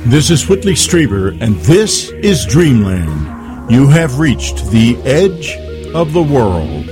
This is Whitley Strieber, and this is Dreamland. You have reached the edge of the world.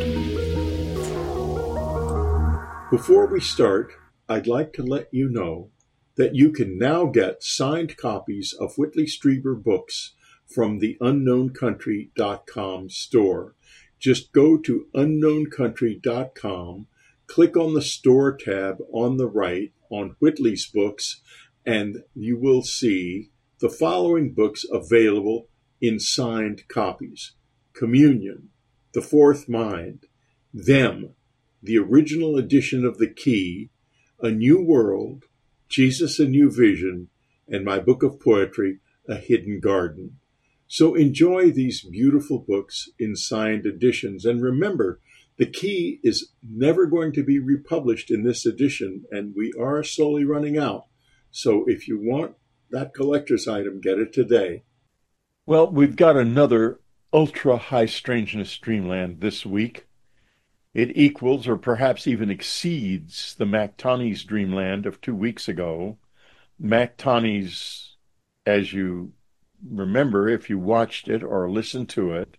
Before we start, I'd like to let you know that you can now get signed copies of Whitley Strieber books from the unknowncountry.com store. Just go to unknowncountry.com, click on the store tab on the right on Whitley's books, and you will see the following books available in signed copies: Communion, The Fourth Mind, Them, the original edition of The Key, A New World, Jesus, A New Vision, and my book of poetry, A Hidden Garden. So enjoy these beautiful books in signed editions. And remember, The Key is never going to be republished in this edition, and we are slowly running out. So if you want that collector's item, get it today. Well, we've got another ultra high strangeness Dreamland this week. It equals or perhaps even exceeds the Mactoni's Dreamland of 2 weeks ago. Mactoni's, as you remember, if you watched it or listened to it,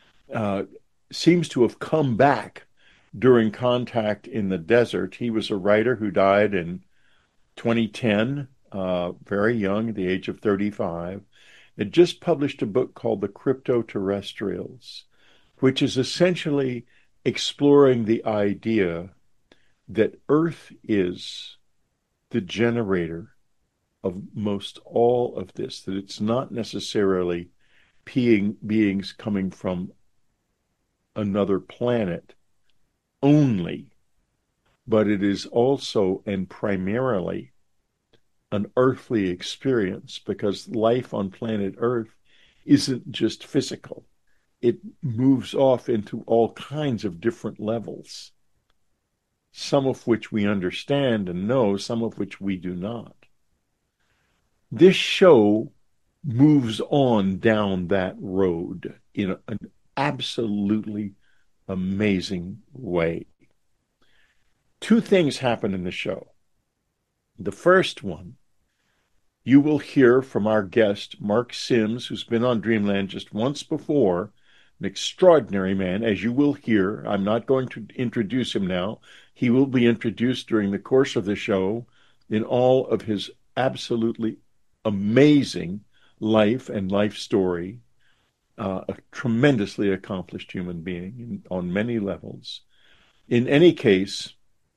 seems to have come back during Contact in the Desert. He was a writer who died in 2010, very young, at the age of 35. It just published a book called The Crypto-Terrestrials, which is essentially exploring the idea that Earth is the generator of most all of this, that it's not necessarily beings coming from another planet only, but it is also and primarily an earthly experience, because life on planet Earth isn't just physical. It moves off into all kinds of different levels, some of which we understand and know, some of which we do not. This show moves on down that road in an absolutely amazing way. Two things happen in the show. The first one, you will hear from our guest, Mark Sims, who's been on Dreamland just once before, an extraordinary man, as you will hear. I'm not going to introduce him now. He will be introduced during the course of the show in all of his absolutely amazing life and life story. A tremendously accomplished human being on many levels. In any case,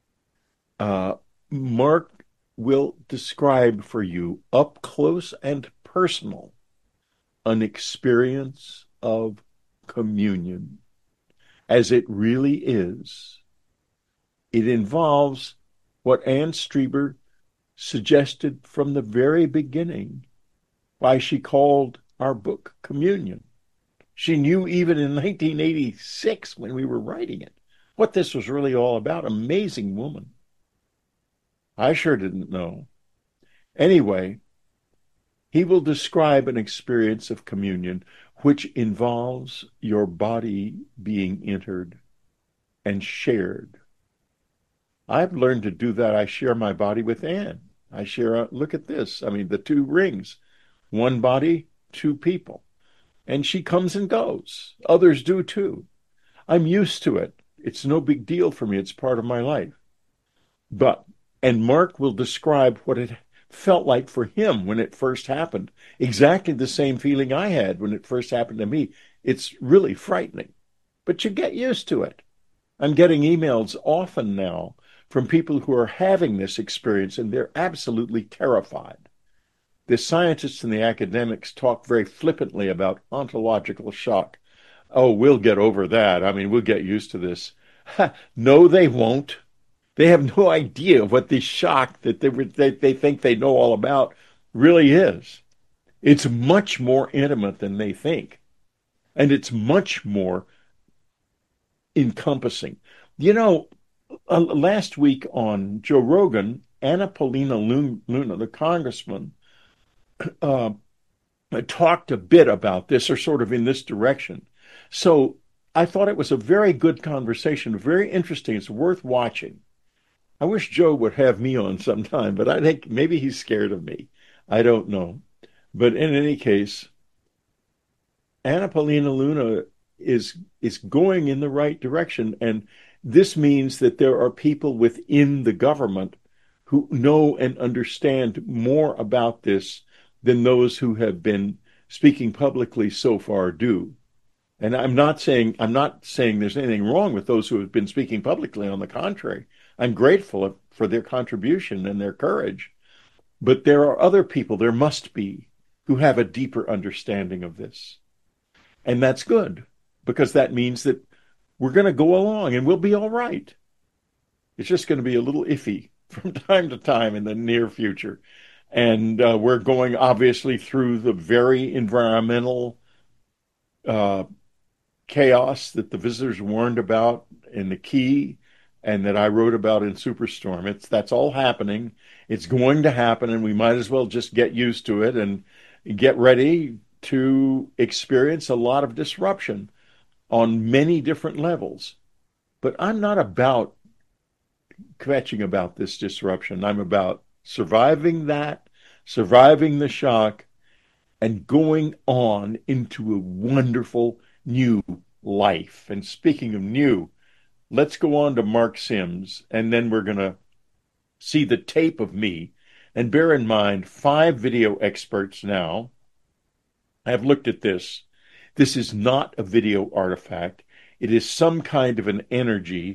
Mark will describe for you, up close and personal, an experience of communion as it really is. It involves what Anne Strieber suggested from the very beginning, why she called our book Communion. She knew even in 1986, when we were writing it, what this was really all about. Amazing woman. I sure didn't know. Anyway, he will describe an experience of communion which involves your body being entered and shared. I've learned to do that. I share my body with Anne. I share, look at this. I mean, the two rings, one body, two people. And she comes and goes. Others do too. I'm used to it. It's no big deal for me. It's part of my life. And Mark will describe what it felt like for him when it first happened. Exactly the same feeling I had when it first happened to me. It's really frightening, but you get used to it. I'm getting emails often now from people who are having this experience, and they're absolutely terrified. The scientists and the academics talk very flippantly about ontological shock. Oh, we'll get over that. I mean, we'll get used to this. No, they won't. They have no idea what the shock that they think they know all about really is. It's much more intimate than they think. And it's much more encompassing. You know, last week on Joe Rogan, Anna Paulina Luna, the congressman, talked a bit about this, or sort of in this direction. So I thought it was a very good conversation, very interesting. It's worth watching. I wish Joe would have me on sometime, but I think maybe he's scared of me. I don't know. But in any case, Anna Paulina Luna is going in the right direction, and this means that there are people within the government who know and understand more about this than those who have been speaking publicly so far do. And I'm not saying there's anything wrong with those who have been speaking publicly. On the contrary, I'm grateful for their contribution and their courage. But there are other people, there must be, who have a deeper understanding of this. And that's good, because that means that we're going to go along and we'll be all right. It's just going to be a little iffy from time to time in the near future. And we're going obviously through the very environmental uh, chaos that the visitors warned about in the Key and that I wrote about in Superstorm. That's all happening. It's going to happen, and we might as well just get used to it and get ready to experience a lot of disruption on many different levels. But I'm not about kvetching about this disruption. I'm about surviving that, surviving the shock, and going on into a wonderful new life. And speaking of new, let's go on to Mark Sims, and then we're going to see the tape of me. And bear in mind, 5 video experts now have looked at this. This is not a video artifact. It is some kind of an energy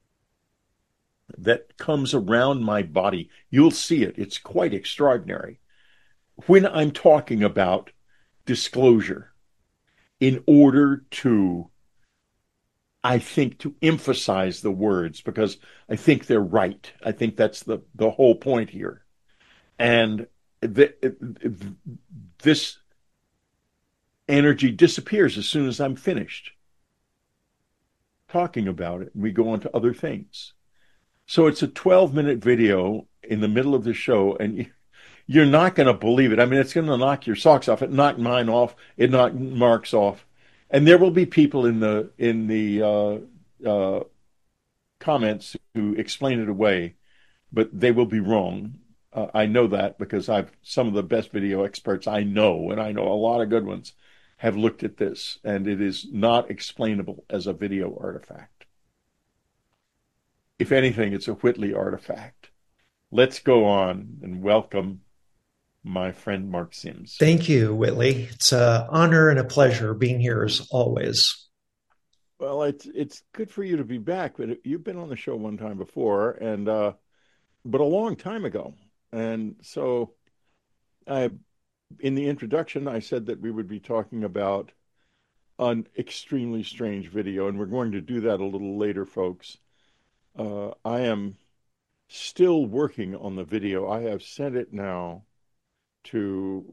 that comes around my body. You'll see it. It's quite extraordinary. When I'm talking about disclosure, in order to, I think, to emphasize the words, because I think they're right. I think that's the whole point here. And this energy disappears as soon as I'm finished talking about it. We go on to other things. So it's a 12-minute video in the middle of the show, and you're not going to believe it. I mean, it's going to knock your socks off. It knocked mine off. It knocked Mark's off. And there will be people in the comments who explain it away, but they will be wrong. I know that because some of the best video experts I know, and I know a lot of good ones, have looked at this, and it is not explainable as a video artifact. If anything, it's a Whitley artifact. Let's go on and welcome my friend Mark Sims. Thank you, Whitley. It's an honor and a pleasure being here as always. Well, it's good for you to be back, but you've been on the show one time before, and but a long time ago. And so, in the introduction, I said that we would be talking about an extremely strange video, and we're going to do that a little later, folks. I am still working on the video. I have sent it now to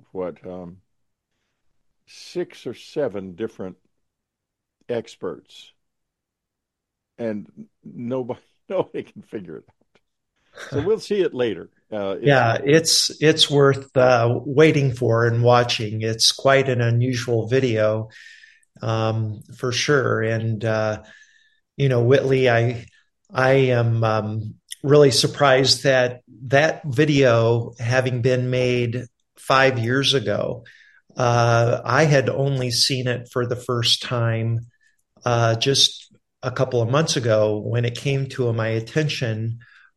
6 or 7 different experts, and nobody can figure it out. So we'll see it later. It's worth waiting for and watching. It's quite an unusual video, for sure. And Whitley, I am really surprised that video, having been made 5 years ago, I had only seen it for the first time just a couple of months ago when it came to my attention.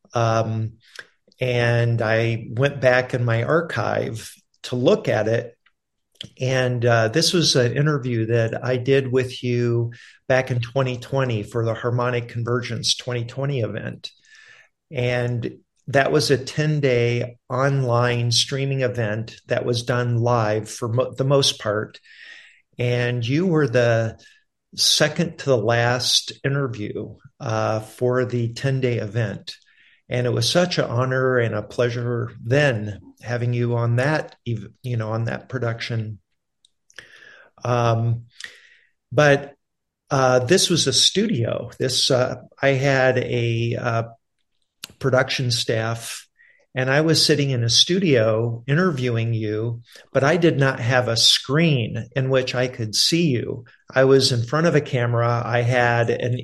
And I went back in my archive to look at it. And this was an interview that I did with you back in 2020 for the Harmonic Convergence 2020 event. And that was a 10-day online streaming event that was done live for the most part. And you were the second to the last interview for the 10-day event. And it was such an honor and a pleasure then having you on that, on that production. But this was a studio. I had a production staff, and I was sitting in a studio interviewing you, but I did not have a screen in which I could see you. I was in front of a camera. I had an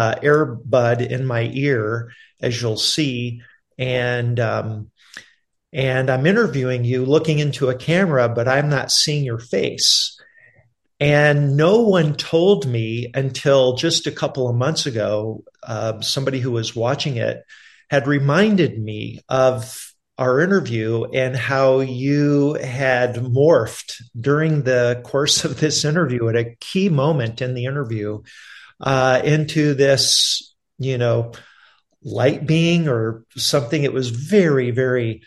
earbud in my ear, as you'll see, and and I'm interviewing you looking into a camera, but I'm not seeing your face. And no one told me until just a couple of months ago, somebody who was watching it had reminded me of our interview and how you had morphed during the course of this interview at a key moment in the interview into this, light being or something. It was very, very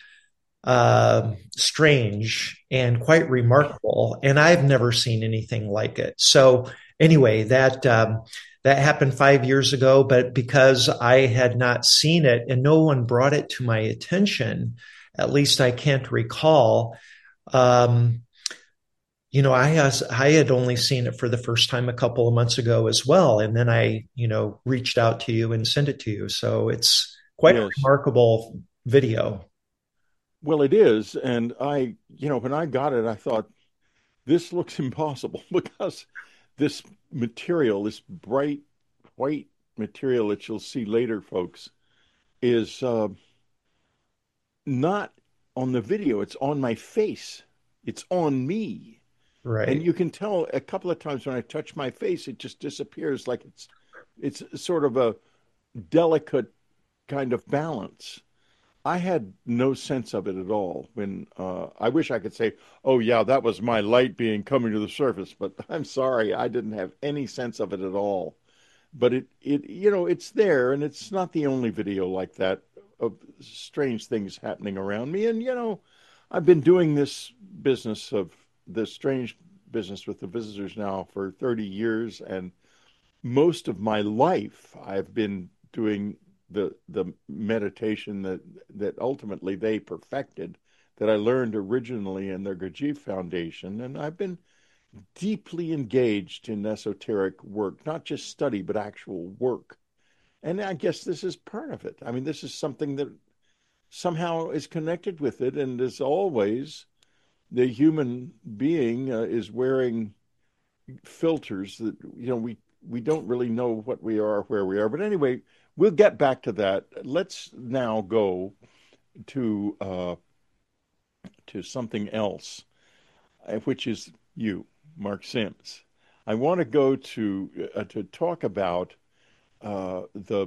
strange and quite remarkable. And I've never seen anything like it. So anyway, that happened 5 years ago, but because I had not seen it and no one brought it to my attention, at least I can't recall. Um, I had only seen it for the first time a couple of months ago as well, and then I, reached out to you and sent it to you. So it's quite a Yes. remarkable video. Well, it is. And when I got it, I thought, this looks impossible because this material, this bright white material that you'll see later, folks, is not on the video. It's on my face. It's on me. And Right. you can tell a couple of times when I touch my face, it just disappears like it's sort of a delicate kind of balance. I had no sense of it at all when I wish I could say, oh, yeah, that was my light being coming to the surface, but I'm sorry, I didn't have any sense of it at all. But it's there, and it's not the only video like that of strange things happening around me. And, I've been doing this strange business with the visitors now for 30 years, and most of my life I've been doing the meditation that ultimately they perfected, that I learned originally in the Gurdjieff Foundation, and I've been deeply engaged in esoteric work, not just study but actual work. And I guess this is part of it. I mean, this is something that somehow is connected with it, and as always, the human being is wearing filters that we don't really know what we are, where we are. But anyway, we'll get back to that. Let's now go to something else, which is you, Mark Sims. I want to go to talk about the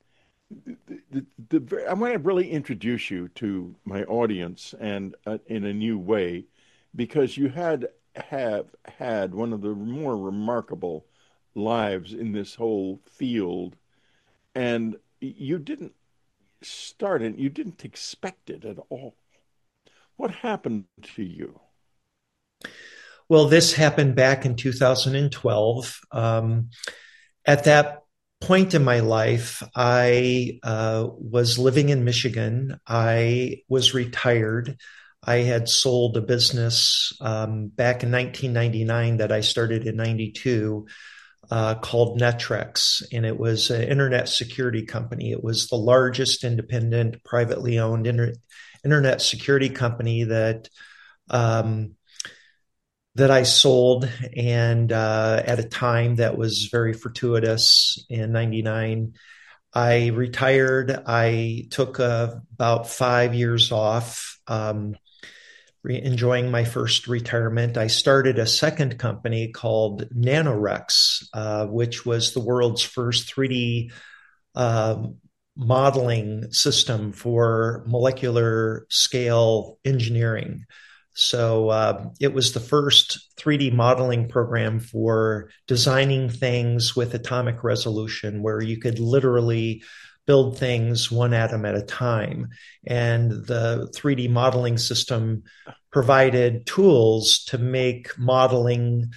I want to really introduce you to my audience and in a new way, because you have had one of the more remarkable lives in this whole field, and you didn't start it, you didn't expect it at all. What happened to you? Well, this happened back in 2012. At that point in my life, I was living in Michigan. I was retired. I had sold a business back in 1999 that I started in 92 called Netrex, and it was an internet security company. It was the largest independent, privately owned internet security company um, that I sold, and at a time that was very fortuitous in 99. I retired. I took about 5 years off, enjoying my first retirement. I started a second company called Nanorex, which was the world's first 3D uh, modeling system for molecular scale engineering. So it was the first 3D modeling program for designing things with atomic resolution, where you could literally build things one atom at a time. And the 3D modeling system provided tools to make modeling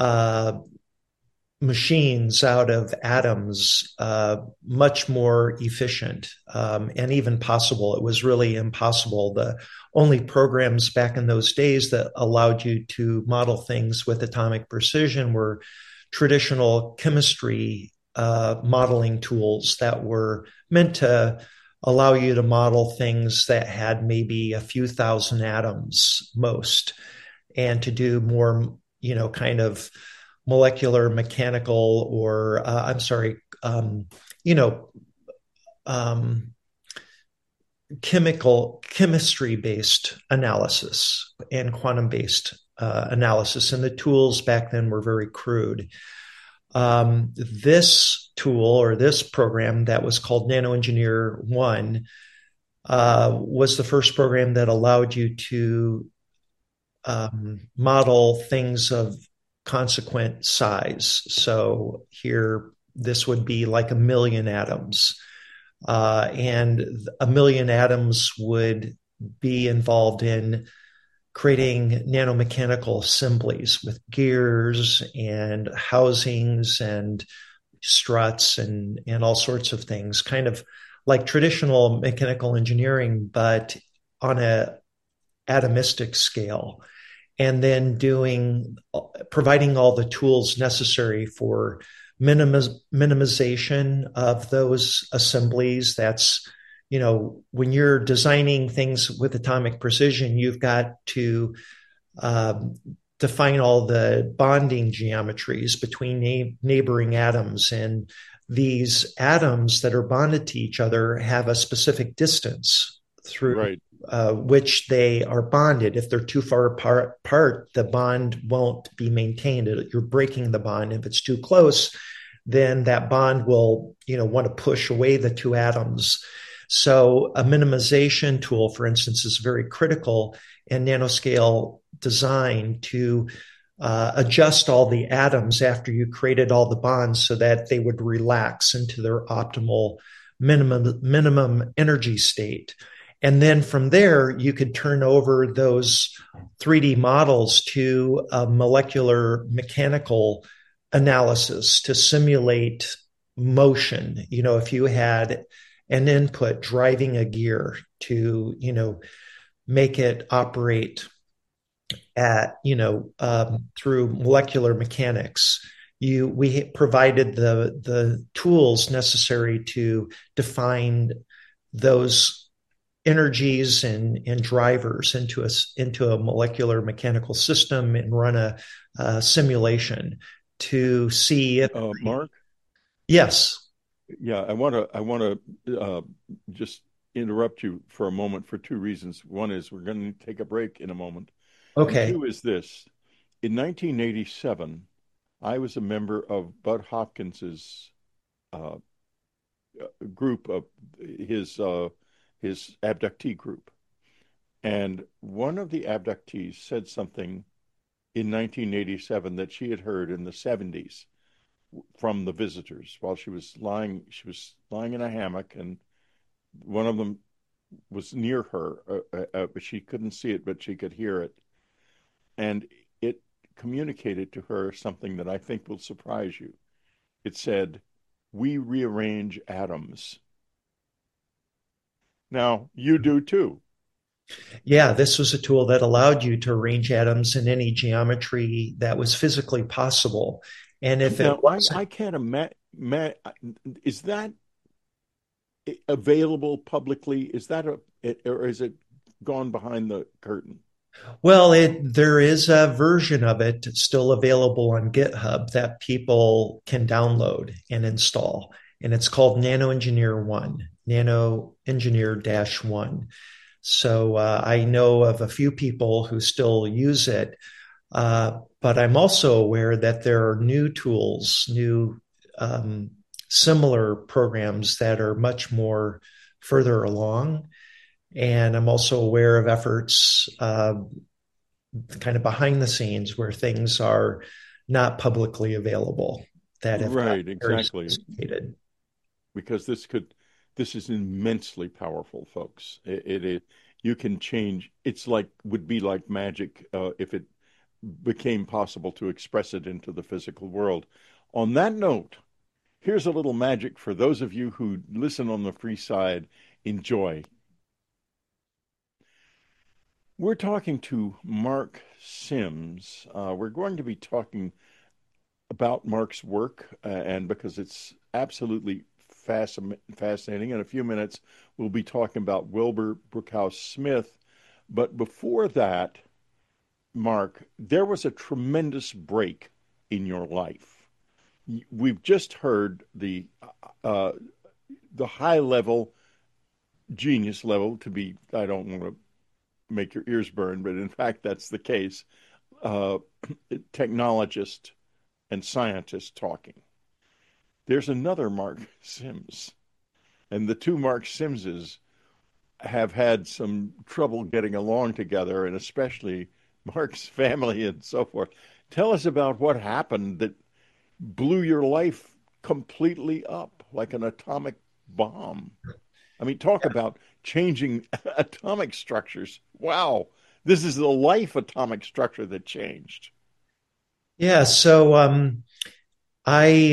machines out of atoms much more efficient and even possible. It was really impossible. The only programs back in those days that allowed you to model things with atomic precision were traditional chemistry modeling tools that were meant to allow you to model things that had maybe a few thousand atoms most, and to do more, kind of molecular mechanical or you know um, chemistry-based analysis and quantum-based analysis, and the tools back then were very crude. This tool or this program that was called NanoEngineer One was the first program that allowed you to model things of consequent size. So here, this would be like 1,000,000 atoms. And 1,000,000 atoms would be involved in creating nanomechanical assemblies with gears and housings and struts and all sorts of things, kind of like traditional mechanical engineering, but on a atomistic scale. And then providing all the tools necessary for minimization of those assemblies. That's, when you're designing things with atomic precision, you've got to define all the bonding geometries between neighboring atoms. And these atoms that are bonded to each other have a specific distance through Right. which they are bonded. If they're too far apart, the bond won't be maintained. You're breaking the bond. If it's too close, then that bond will, want to push away the two atoms. So a minimization tool, for instance, is very critical in nanoscale design to adjust all the atoms after you created all the bonds so that they would relax into their optimal minimum energy state. And then from there, you could turn over those 3D models to a molecular mechanical analysis to simulate motion. If you had an input driving a gear to, make it operate at, through molecular mechanics, we provided the tools necessary to define those energies and drivers into a molecular mechanical system and run a simulation to see if Mark? yes. Yeah, I want to just interrupt you for a moment for two reasons. One is we're going to take a break in a moment. And Okay. two is this. In 1987, I was a member of Bud Hopkins's uh, group of his abductee group. And one of the abductees said something in 1987 that she had heard in the 70s from the visitors while she was lying in a hammock, and one of them was near her, but she couldn't see it, but she could hear it. And it communicated to her something that I think will surprise you. It said, "We rearrange atoms." Now, you do too. Yeah, this was a tool that allowed you to arrange atoms in any geometry that was physically possible. And if it Now, I wasn't, can't imagine. Is that available publicly? Is that or is it gone behind the curtain? well, there is a version of it still available on GitHub that people can download and install. And it's called Nano Engineer One, Nano Engineer Dash One. So I know of a few people who still use it, but I'm also aware that there are new tools, new similar programs that are much more further along. And I'm also aware of efforts kind of behind the scenes where things are not publicly available that have got Right, very exactly. sophisticated. Because this is immensely powerful, folks. You can change. It's like would be like magic if it became possible to express it into the physical world. On that note, here's a little magic for those of you who listen on the free side. Enjoy. We're talking to Mark Sims. We're going to be talking about Mark's work, and because it's absolutely fascinating. In a few minutes, we'll be talking about Wilbur Brookhouse Smith. But before that, Mark, there was a tremendous break in your life. We've just heard uh, the high level genius level to be, I don't want to make your ears burn, but in fact, that's the case. Uh, Technologist and scientist talking. There's another Mark Sims, and the two Mark Simses have had some trouble getting along together, and especially Mark's family and so forth. Tell us about what happened that blew your life completely up like an atomic bomb. I mean, talk about changing atomic structures. Wow. This is the life atomic structure that changed. Yeah. So I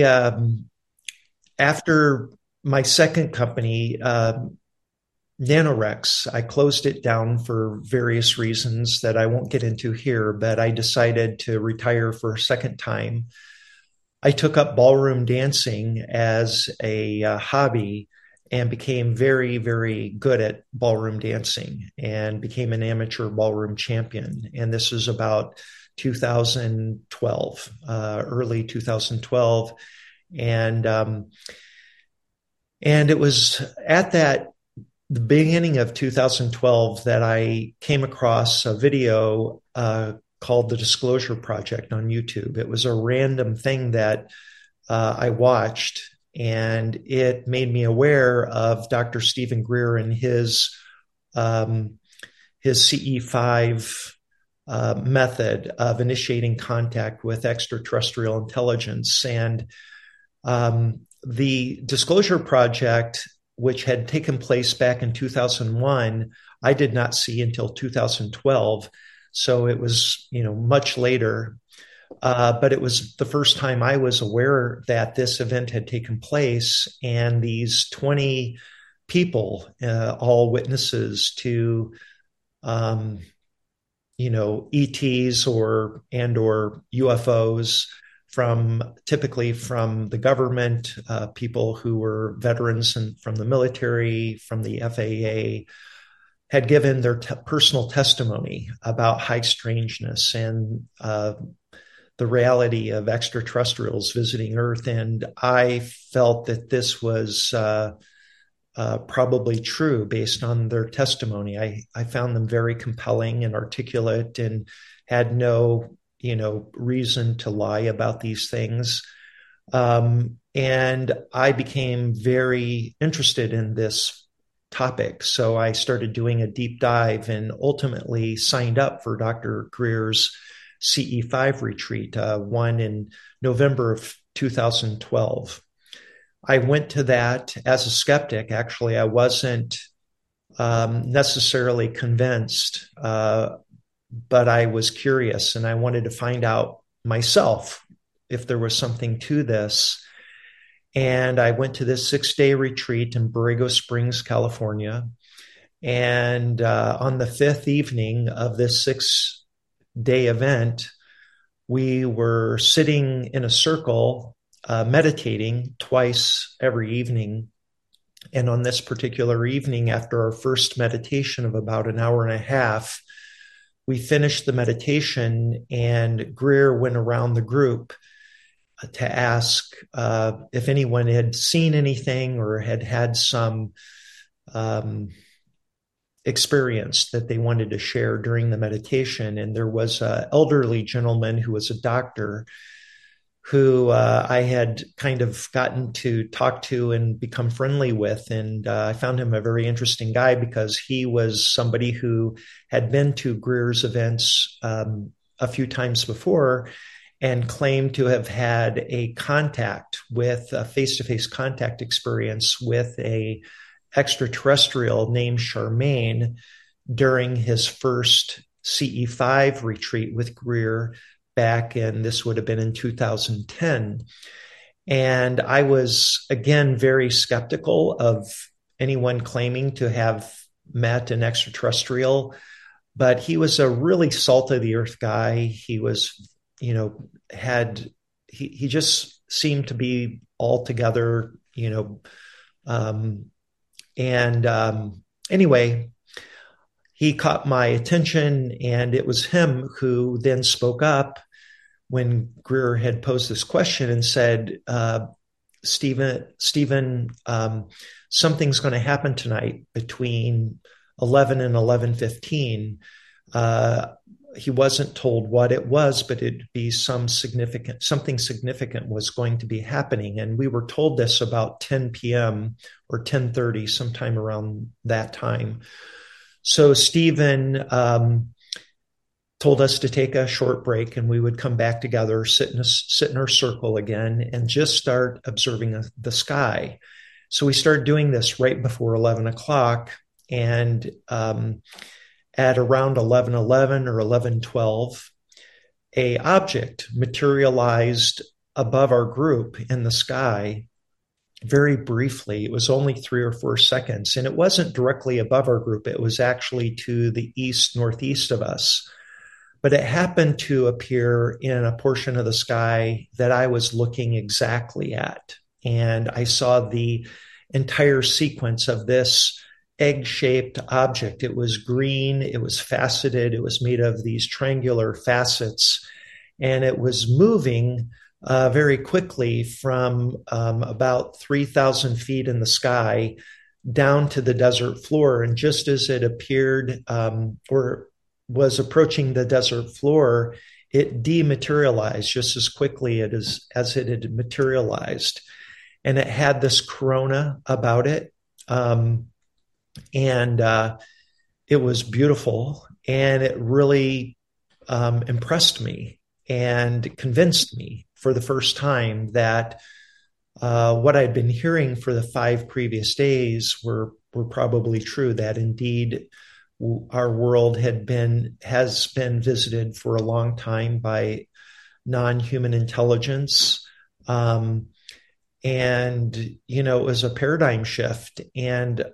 after my second company, Nanorex, I closed it down for various reasons that I won't get into here, but I decided to retire for a second time. I took up ballroom dancing as a hobby and became very, very good at ballroom dancing and became an amateur ballroom champion. And this was about 2012, early 2012. And it was at the beginning of 2012 that I came across a video called The Disclosure Project on YouTube. It was a random thing that I watched, and it made me aware of Dr. Stephen Greer and his CE5 method of initiating contact with extraterrestrial intelligence. And the Disclosure Project, which had taken place back in 2001, I did not see until 2012. So it was, much later. But it was the first time I was aware that this event had taken place, and these 20 people, all witnesses to, ETs or UFOs typically from the government, people who were veterans and from the military, from the FAA, had given their personal testimony about high strangeness and the reality of extraterrestrials visiting Earth. And I felt that this was probably true based on their testimony. I found them very compelling and articulate and had no, reason to lie about these things. And I became very interested in this topic. So I started doing a deep dive and ultimately signed up for Dr. Greer's CE5 retreat, one in November of 2012. I went to that as a skeptic. Actually, I wasn't necessarily convinced, but I was curious and I wanted to find out myself if there was something to this. And I went to this 6-day retreat in Borrego Springs, California. And on the fifth evening of this 6-day event, we were sitting in a circle, meditating twice every evening. And on this particular evening, after our first meditation of about an hour and a half, we finished the meditation, and Greer went around the group to ask if anyone had seen anything or had had some experience that they wanted to share during the meditation. And there was an elderly gentleman who was a doctor who I had kind of gotten to talk to and become friendly with. And I found him a very interesting guy because he was somebody who had been to Greer's events a few times before and claimed to have had a face-to-face contact experience with a extraterrestrial named Charmaine during his first CE5 retreat with Greer back in, this would have been in 2010. And I was, again, very skeptical of anyone claiming to have met an extraterrestrial, but he was a really salt of the earth guy. He was, he just seemed to be altogether, anyway, he caught my attention, and it was him who then spoke up when Greer had posed this question and said, Stephen, something's going to happen tonight between 11 and 11:15. Uh, he wasn't told what it was, but it'd be something significant was going to be happening. And we were told this about 10 p.m. or 10:30, sometime around that time. So Stephen told us to take a short break, and we would come back together, sit in our circle again, and just start observing the sky. So we started doing this right before 11 o'clock. And at around 11:11 or 11:12, a object materialized above our group in the sky very briefly. It was only 3 or 4 seconds, and it wasn't directly above our group. It was actually to the east northeast of us, but it happened to appear in a portion of the sky that I was looking exactly at. And I saw the entire sequence of this egg-shaped object. It was green, it was faceted, it was made of these triangular facets, and it was moving very quickly from about 3,000 feet in the sky down to the desert floor. And just as it appeared, or was approaching the desert floor, it dematerialized just as quickly as it had materialized. And it had this corona about it. And it was beautiful. And it really impressed me and convinced me for the first time that what I'd been hearing for the 5 previous days were probably true, that indeed our world has been visited for a long time by non-human intelligence. And, it was a paradigm shift. And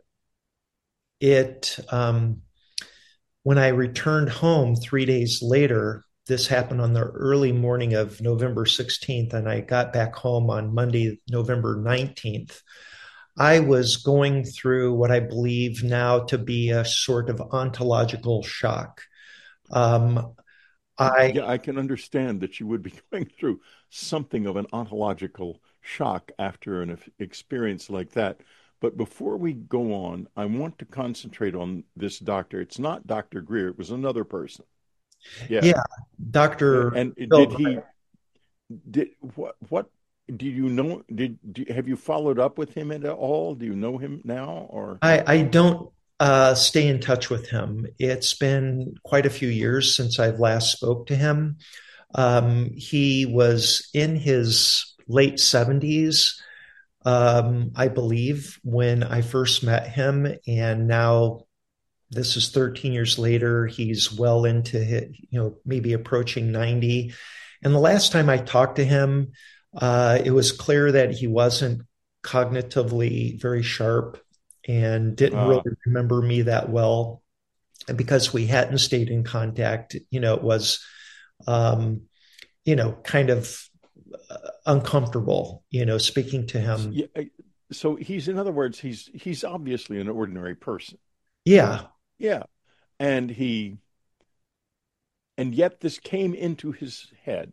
when I returned home 3 days later, this happened on the early morning of November 16th, and I got back home on Monday, November 19th. I was going through what I believe now to be a sort of ontological shock. Um, Yeah, I can understand that you would be going through something of an ontological shock after an experience like that. But before we go on, I want to concentrate on this doctor. It's not Dr. Greer, it was another person. Yeah. yeah, Dr. And Bill did he did what do you know have you followed up with him at all? Do you know him now or I don't stay in touch with him. It's been quite a few years since I've last spoke to him. He was in his late 70s, I believe, when I first met him. And now this is 13 years later. He's well into his, maybe approaching 90. And the last time I talked to him, it was clear that he wasn't cognitively very sharp and didn't really uh remember me that well. And because we hadn't stayed in contact, it was, um, kind of uncomfortable, speaking to him. yeah, so he's in other words he's obviously an ordinary person. Yeah, Yeah. And yet this came into his head.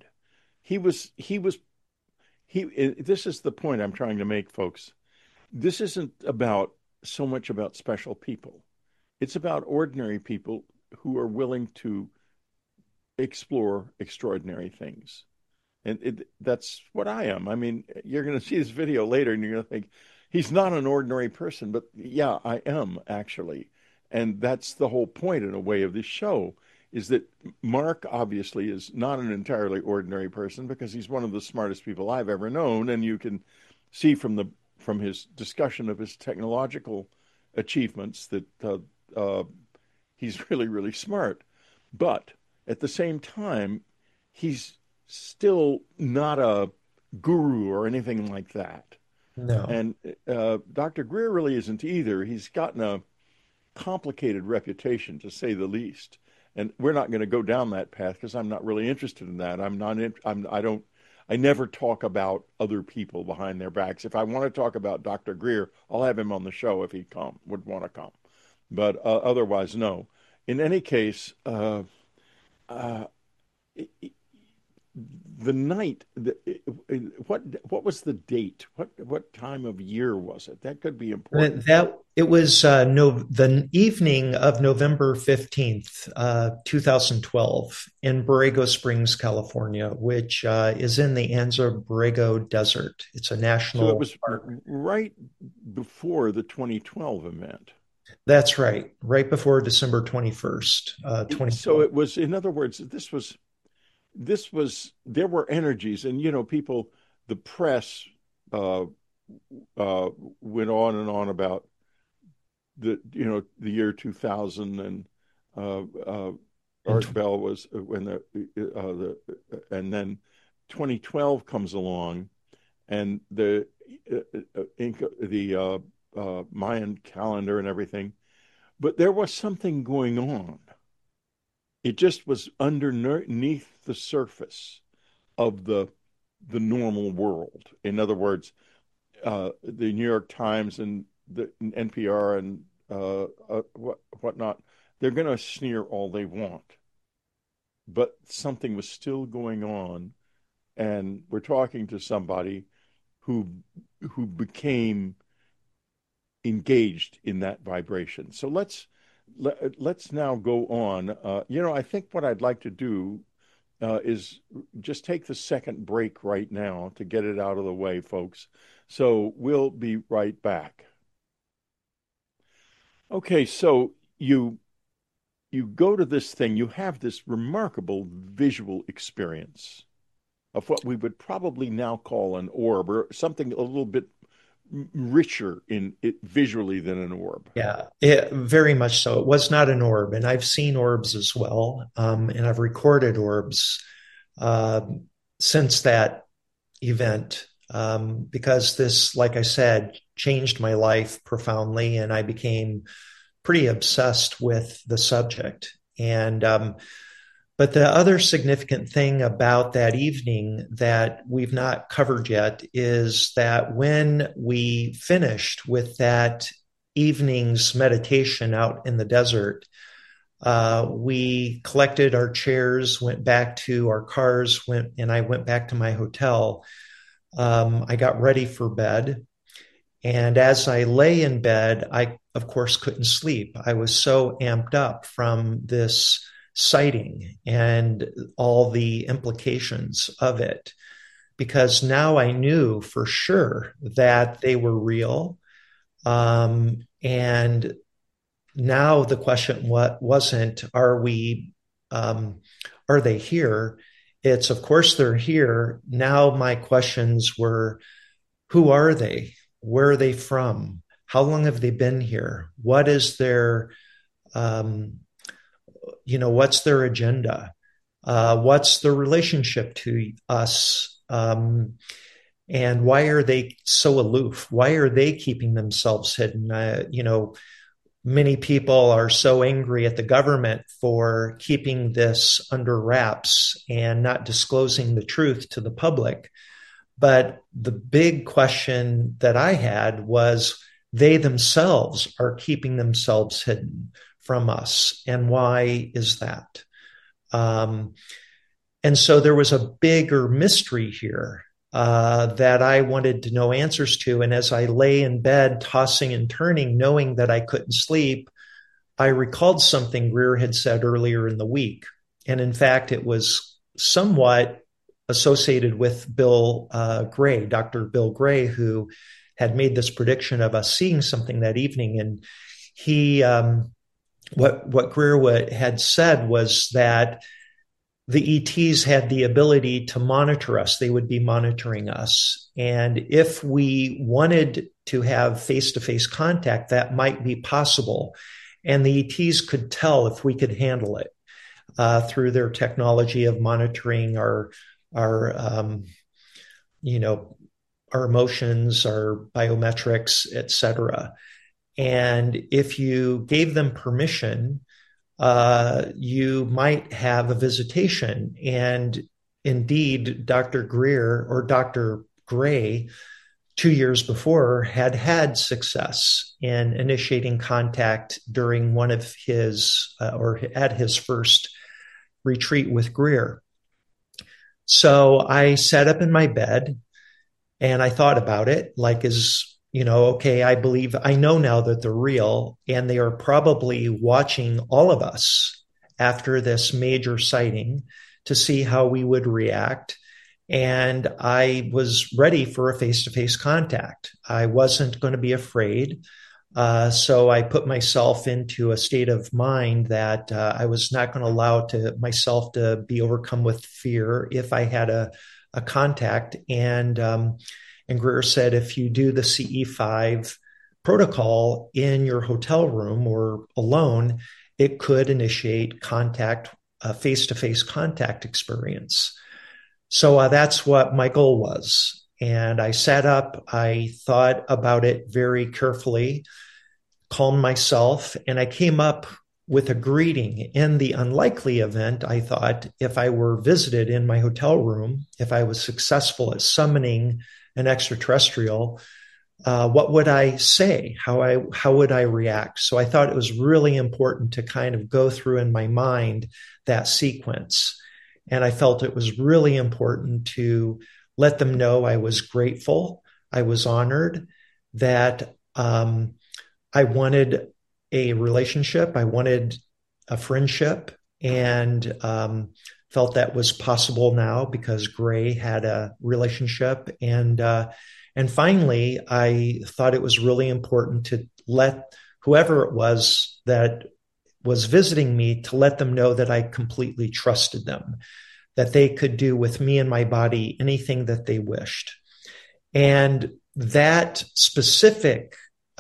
This is the point I'm trying to make, folks. This isn't about so much about special people. It's about ordinary people who are willing to explore extraordinary things. And that's what I am. I mean, you're going to see this video later and you're going to think, he's not an ordinary person. But yeah, I am actually. And that's the whole point, in a way, of this show, is that Mark obviously is not an entirely ordinary person because he's one of the smartest people I've ever known. And you can see from his discussion of his technological achievements that he's really, really smart. But at the same time, he's still not a guru or anything like that. no, And Dr. Greer really isn't either. He's gotten a complicated reputation, to say the least. And we're not going to go down that path because I'm not really interested in that. I'm not. I don't. I never talk about other people behind their backs. If I want to talk about Dr. Greer, I'll have him on the show if he would want to come. But otherwise, no. In any case, uh, the night, what was the date? What time of year was it? That could be important. That it was no the evening of November 15th, 2012, in Borrego Springs, California, which is in the Anza Borrego Desert. It's a So it national was park. right before the 2012 event. That's right before December 21st, So 2012. it was, in other words, there were energies, and people, the press uh, went on about the year 2000, and In Art Bell was when and then 2012 comes along, and the Mayan calendar and everything, but there was something going on. It just was underneath the surface of the normal world. In other words, the New York Times and the NPR and whatnot, they're going to sneer all they want, but something was still going on, and we're talking to somebody who became engaged in that vibration. So let's now go on. I think what I'd like to do is just take the second break right now to get it out of the way, folks. So we'll be right back. Okay, so you go to this thing, you have this remarkable visual experience of what we would probably now call an orb, or something a little bit richer in it visually than an orb. Yeah, very much so. It was not an orb, and I've seen orbs as well, and I've recorded orbs um, since that event because this, like I said, changed my life profoundly, and I became pretty obsessed with the subject. And but the other significant thing about that evening that we've not covered yet is that when we finished with that evening's meditation out in the desert, we collected our chairs, went back to our cars, and I went back to my hotel. I got ready for bed. And as I lay in bed, I, of course, couldn't sleep. I was so amped up from this sighting and all the implications of it, because now I knew for sure that they were real. And now the question wasn't, are they here? It's, of course, they're here. Now my questions were, who are they? Where are they from? How long have they been here? What is their, um, what's their agenda? What's their relationship to us? And why are they so aloof? Why are they keeping themselves hidden? Many people are so angry at the government for keeping this under wraps and not disclosing the truth to the public. But the big question that I had was they themselves are keeping themselves hidden from us. And why is that? Um, and so there was a bigger mystery here that I wanted to know answers to. And as I lay in bed, tossing and turning, knowing that I couldn't sleep, I recalled something Greer had said earlier in the week. And in fact, it was somewhat associated with Bill Gray, Dr. Bill Gray, who had made this prediction of us seeing something that evening. And he, what Greer had said was that the ETs had the ability to monitor us. They would be monitoring us. And if we wanted to have face-to-face contact, that might be possible. And the ETs could tell if we could handle it through their technology of monitoring our our emotions, our biometrics, et cetera. And if you gave them permission, you might have a visitation. And indeed, Dr. Greer or Dr. Gray, 2 years before, had success in initiating contact during one of his or at his first retreat with Greer. So I sat up in my bed and I thought about it, like, okay, I know now that they're real, and they are probably watching all of us after this major sighting to see how we would react. And I was ready for a face-to-face contact. I wasn't going to be afraid. So I put myself into a state of mind that I was not going to allow myself to be overcome with fear if I had a contact. And Greer said, if you do the CE5 protocol in your hotel room or alone, it could initiate contact, a face-to-face contact experience. So that's what my goal was. And I sat up, I thought about it very carefully, calmed myself, and I came up with a greeting. In the unlikely event, I thought, if I were visited in my hotel room, if I was successful at summoning an extraterrestrial, what would I say? How would I react? So I thought it was really important to kind of go through in my mind that sequence. And I felt it was really important to let them know I was grateful, I was honored, that I wanted a relationship, I wanted a friendship, and felt that was possible now because Gray had a relationship. And finally, I thought it was really important to let whoever it was that was visiting me, to let them know that I completely trusted them, that they could do with me and my body anything that they wished. And that specific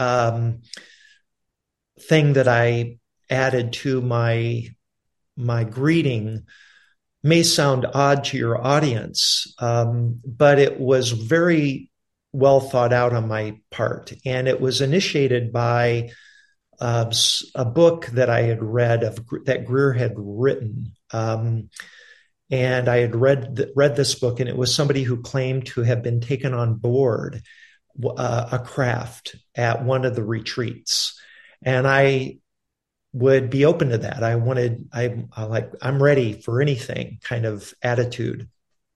thing that I added to my greeting may sound odd to your audience, but it was very well thought out on my part. And it was initiated by a book that I had read that Greer had written. And I had read this book, and it was somebody who claimed to have been taken on board a craft at one of the retreats. And I would be open to that. I'm ready for anything kind of attitude.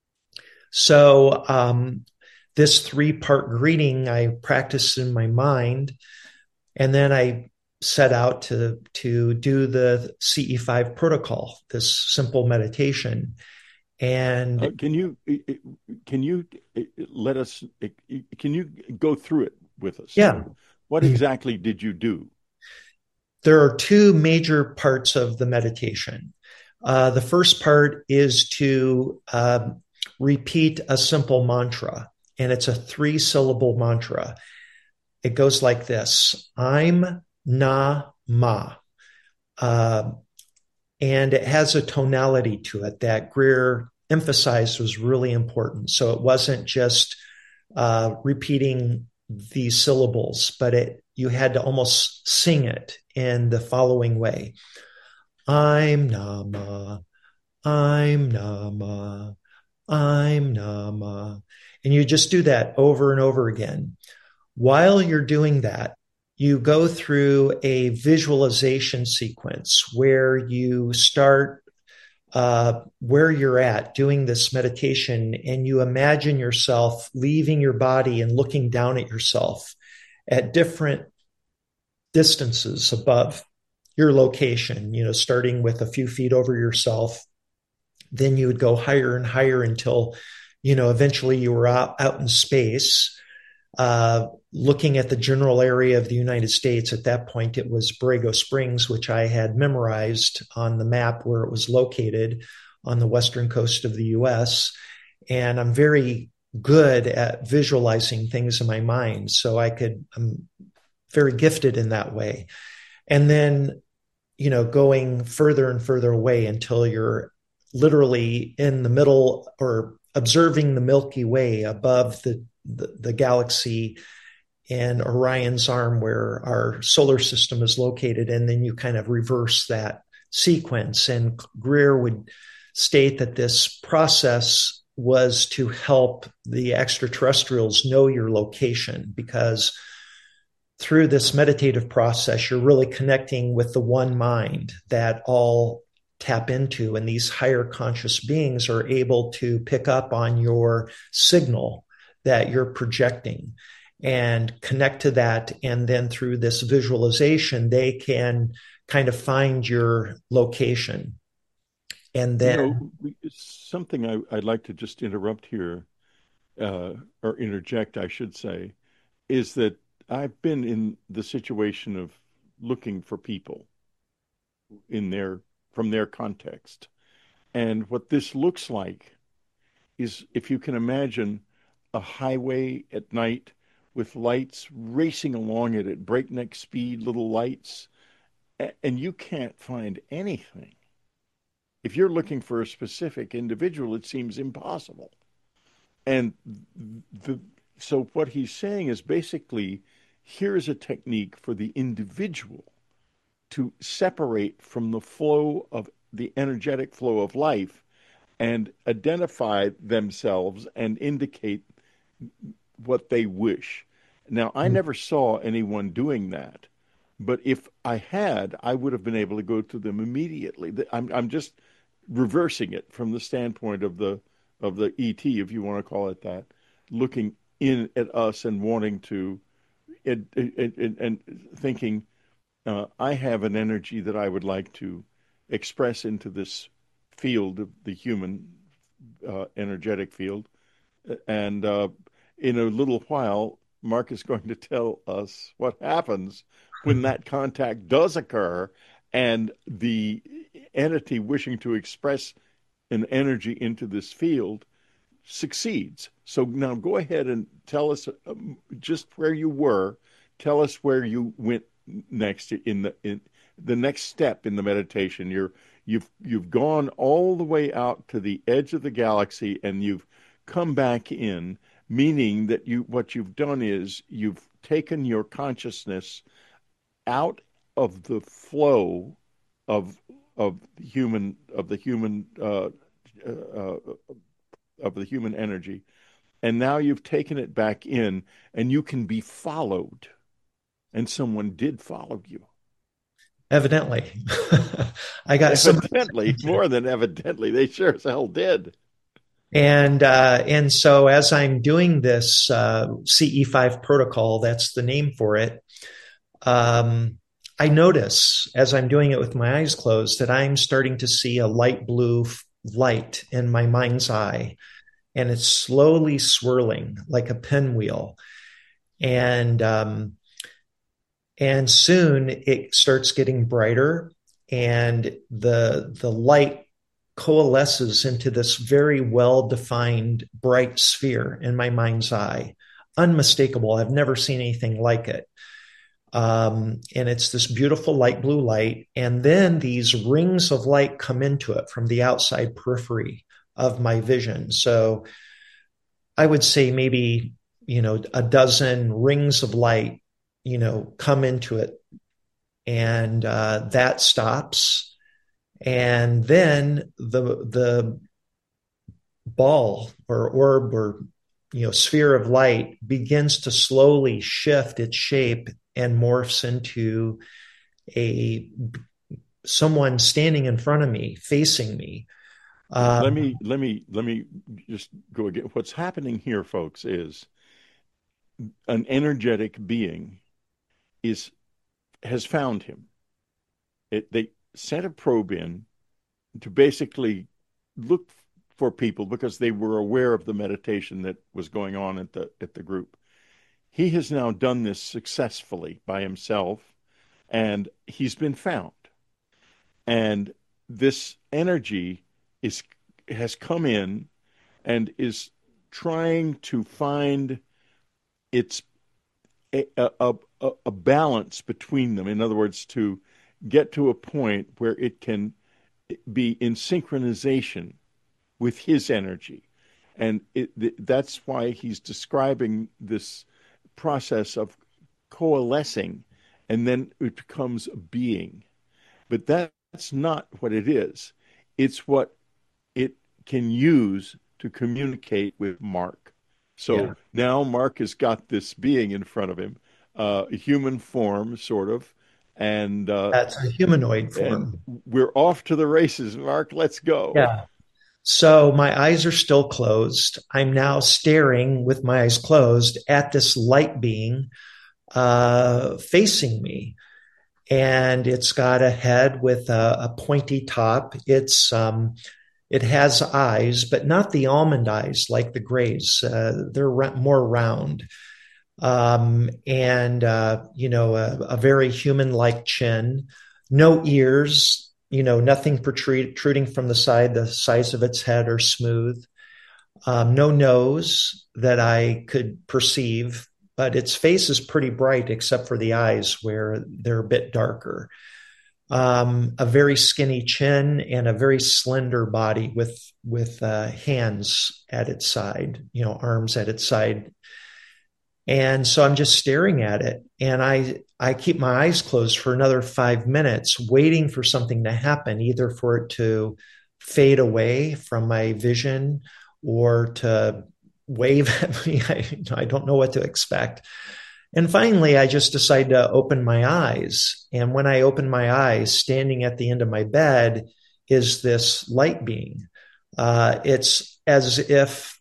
So this 3-part greeting I practiced in my mind, and then I set out to do the CE5 protocol, this simple meditation. And can you go through it with us? Yeah. What exactly did you do? There are 2 major parts of the meditation. The first part is to repeat a simple mantra, and it's a 3-syllable mantra. It goes like this: I'm na ma. And it has a tonality to it that Greer emphasized was really important. So it wasn't just repeating these syllables, but you had to almost sing it in the following way: I'm Nama, I'm Nama, I'm Nama. And you just do that over and over again. While you're doing that, you go through a visualization sequence where you start where you're at doing this meditation, and you imagine yourself leaving your body and looking down at yourself at different distances above your location, starting with a few feet over yourself. Then you would go higher and higher until, eventually you were out in space, looking at the general area of the United States. At that point, it was Borrego Springs, which I had memorized on the map where it was located on the western coast of the U.S. And I'm very good at visualizing things in my mind. So I'm very gifted in that way. And then, going further and further away until you're literally in the middle or observing the Milky Way above the galaxy in Orion's arm where our solar system is located. And then you kind of reverse that sequence. And Greer would state that this process was to help the extraterrestrials know your location, because through this meditative process, you're really connecting with the one mind that all tap into. And these higher conscious beings are able to pick up on your signal that you're projecting and connect to that. And then through this visualization, they can kind of find your location. And You then, know, something I'd like to just interrupt here, or interject, I should say, is that I've been in the situation of looking for people in their from their context. And what this looks like is, if you can imagine a highway at night with lights racing along it at breakneck speed, little lights, and you can't find anything. If you're looking for a specific individual, it seems impossible. And the so what he's saying is basically, here's a technique for the individual to separate from the flow of the energetic flow of life and identify themselves and indicate what they wish. Now, I never saw anyone doing that, but if I had, I would have been able to go to them immediately. I'm just reversing it from the standpoint of the ET, if you want to call it that, looking in at us and wanting to and thinking, I have an energy that I would like to express into this field of the human energetic field. And in a little while, Mark is going to tell us what happens when that contact does occur and the entity wishing to express an energy into this field succeeds. So now go ahead and tell us just where you were. Tell us where you went next in the next step in the meditation. You've gone all the way out to the edge of the galaxy and you've come back in, meaning that what you've done is you've taken your consciousness out of the flow of the human uh, of the human energy, and now you've taken it back in, and you can be followed, and someone did follow you. evidently, I got some. Evidently, more than evidently, they sure as hell did. And so as I'm doing this CE5 protocol, that's the name for it. I notice as I'm doing it with my eyes closed that I'm starting to see a light blue light in my mind's eye, and it's slowly swirling like a pinwheel. And and soon it starts getting brighter, and the light coalesces into this very well defined bright sphere in my mind's eye. Unmistakable. I've never seen anything like it. And it's this beautiful light blue light. And then these rings of light come into it from the outside periphery of my vision. So I would say maybe, a dozen rings of light, come into it. And that stops. And then the ball or orb or sphere of light begins to slowly shift its shape and morphs into a someone standing in front of me, facing me. Let me just go again. What's happening here, folks, is an energetic being is has found him. They sent a probe in to basically look for people because they were aware of the meditation that was going on at the group. He has now done this successfully by himself, and he's been found. And this energy is has come in and is trying to find its a, a, a balance between them. In other words, to get to a point where it can be in synchronization with his energy. And that's why he's describing this process of coalescing, and then it becomes a being. But that's not what it is. It's what it can use to communicate with Mark. Yeah. So now Mark has got this being in front of him, a human form, sort of, And That's a humanoid and form. we're off to the races, Mark. Let's go. Yeah. So my eyes are still closed. I'm now staring with my eyes closed at this light being facing me. And it's got a head with a pointy top. It has eyes, but not the almond eyes like the grays. They're more round. And a very human-like chin, no ears, nothing protruding from the side. The size of its head are smooth. No nose that I could perceive, but its face is pretty bright except for the eyes where they're a bit darker. A very skinny chin and a very slender body with hands at its side, arms at its side. And so I'm just staring at it, and I keep my eyes closed for another 5 minutes, waiting for something to happen, either for it to fade away from my vision or to wave at me. I don't know what to expect. And finally, I just decide to open my eyes. And when I open my eyes, standing at the end of my bed is this light being. It's as if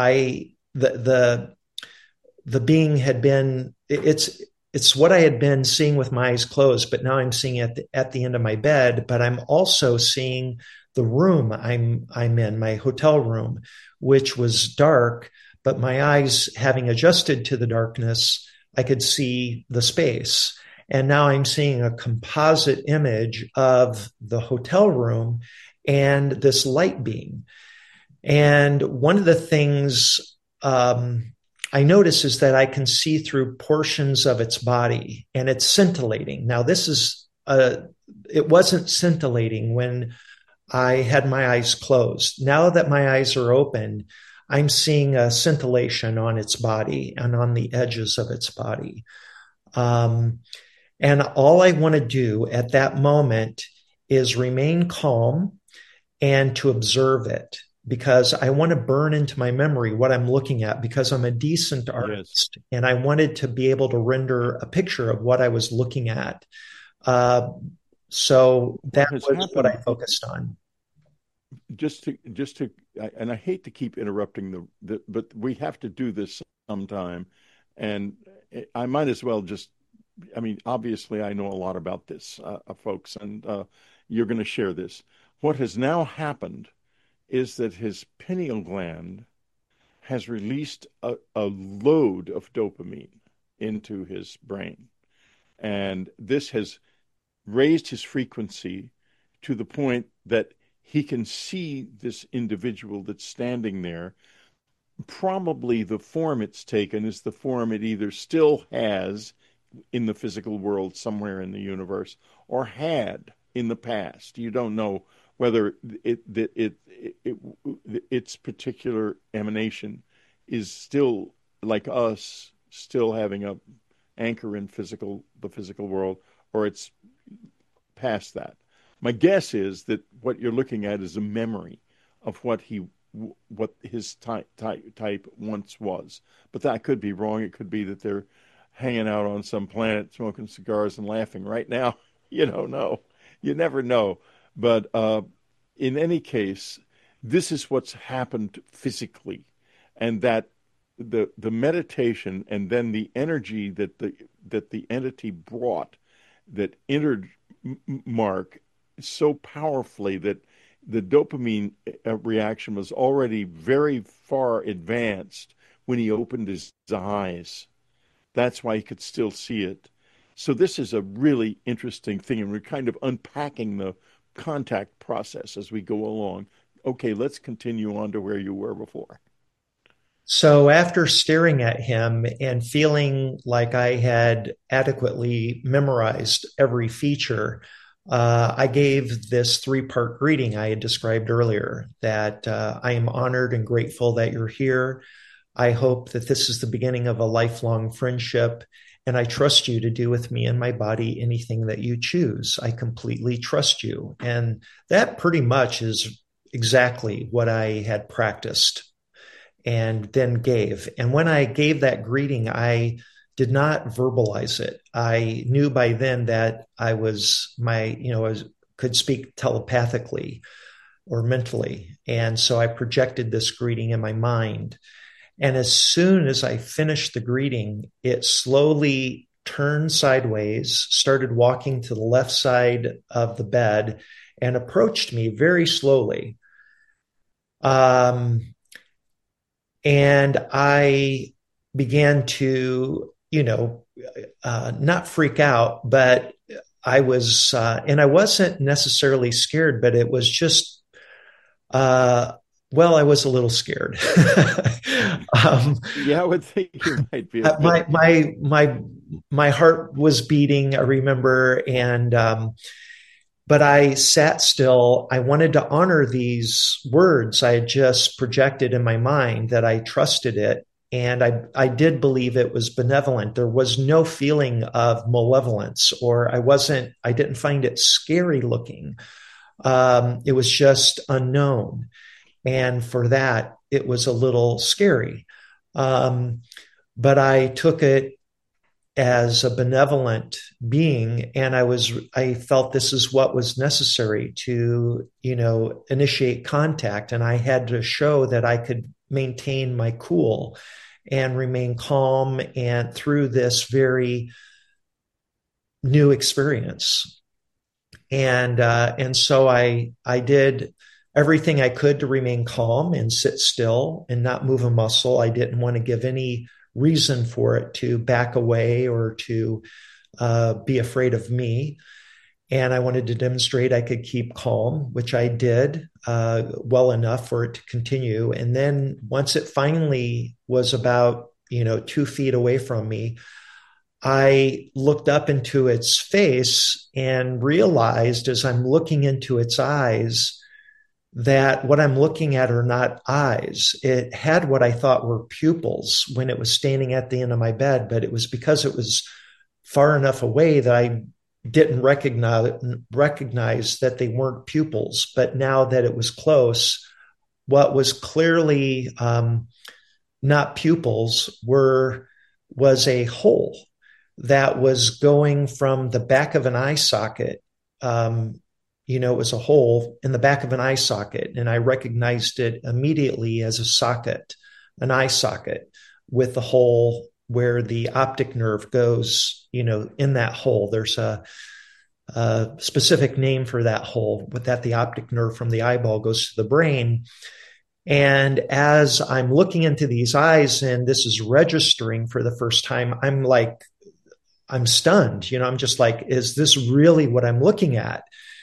the being had been, it's what I had been seeing with my eyes closed, but now I'm seeing it at the end of my bed. But I'm also seeing the room I'm in, my hotel room, which was dark, but my eyes having adjusted to the darkness, I could see the space. And now I'm seeing a composite image of the hotel room and this light being. And one of the things I notice is that I can see through portions of its body, and it's scintillating. Now, it wasn't scintillating when I had my eyes closed. Now that my eyes are open, I'm seeing a scintillation on its body and on the edges of its body. And all I want to do at that moment is remain calm and to observe it, because I want to burn into my memory what I'm looking at, because I'm a decent artist. Yes. And I wanted to be able to render a picture of what I was looking at. So that was what I focused on. Just to, and I hate to keep interrupting but we have to do this sometime. And I might as well obviously I know a lot about this, folks, and you're going to share this. What has now happened is that his pineal gland has released a load of dopamine into his brain. And this has raised his frequency to the point that he can see this individual that's standing there. Probably the form it's taken is the form it either still has in the physical world somewhere in the universe or had in the past. You don't know whether its particular emanation is still like us, still having a anchor in the physical world, or it's past that. My guess is that what you're looking at is a memory of what his type once was. But that could be wrong. It could be that they're hanging out on some planet, smoking cigars and laughing right now. You don't know. You never know. But in any case, this is what's happened physically, and that the meditation and then the energy that the entity brought that entered Mark so powerfully that the dopamine reaction was already very far advanced when he opened his eyes. That's why he could still see it. So this is a really interesting thing, and we're kind of unpacking the contact process as we go along. Okay, let's continue on to where you were before. So after staring at him and feeling like I had adequately memorized every feature, I gave this 3-part greeting I had described earlier, that I am honored and grateful that you're here. I hope that this is the beginning of a lifelong friendship, and I trust you to do with me and my body anything that you choose. I completely trust you. And that pretty much is exactly what I had practiced and then gave. And when I gave that greeting, I did not verbalize it. I knew by then that I could speak telepathically or mentally. And so I projected this greeting in my mind. And as soon as I finished the greeting, it slowly turned sideways, started walking to the left side of the bed, and approached me very slowly. Um, and I began to, not freak out, but and I wasn't necessarily scared, but it was just, well, I was a little scared. Yeah, I would think you might be a my bit. my my my heart was beating, I remember, and but I sat still. I wanted to honor these words I had just projected in my mind, that I trusted it. And I did believe it was benevolent. There was no feeling of malevolence, or I didn't find it scary looking. It was just unknown. And for that, it was a little scary. Um, but I took it as a benevolent being, and I felt this is what was necessary to initiate contact, and I had to show that I could maintain my cool and remain calm and through this very new experience. And so I did everything I could to remain calm and sit still and not move a muscle. I didn't want to give any reason for it to back away or to be afraid of me. And I wanted to demonstrate I could keep calm, which I did well enough for it to continue. And then once it finally was about 2 feet away from me, I looked up into its face and realized, as I'm looking into its eyes, that what I'm looking at are not eyes. It had what I thought were pupils when it was standing at the end of my bed, but it was because it was far enough away that I didn't recognize that they weren't pupils. But now that it was close, what was clearly not pupils was a hole that was going from the back of an eye socket. It was a hole in the back of an eye socket, and I recognized it immediately as a socket, an eye socket, with the hole where the optic nerve goes, in that hole. There's a specific name for that hole, but that the optic nerve from the eyeball goes to the brain. And as I'm looking into these eyes and this is registering for the first time, I'm stunned. I'm just like, is this really what I'm looking at?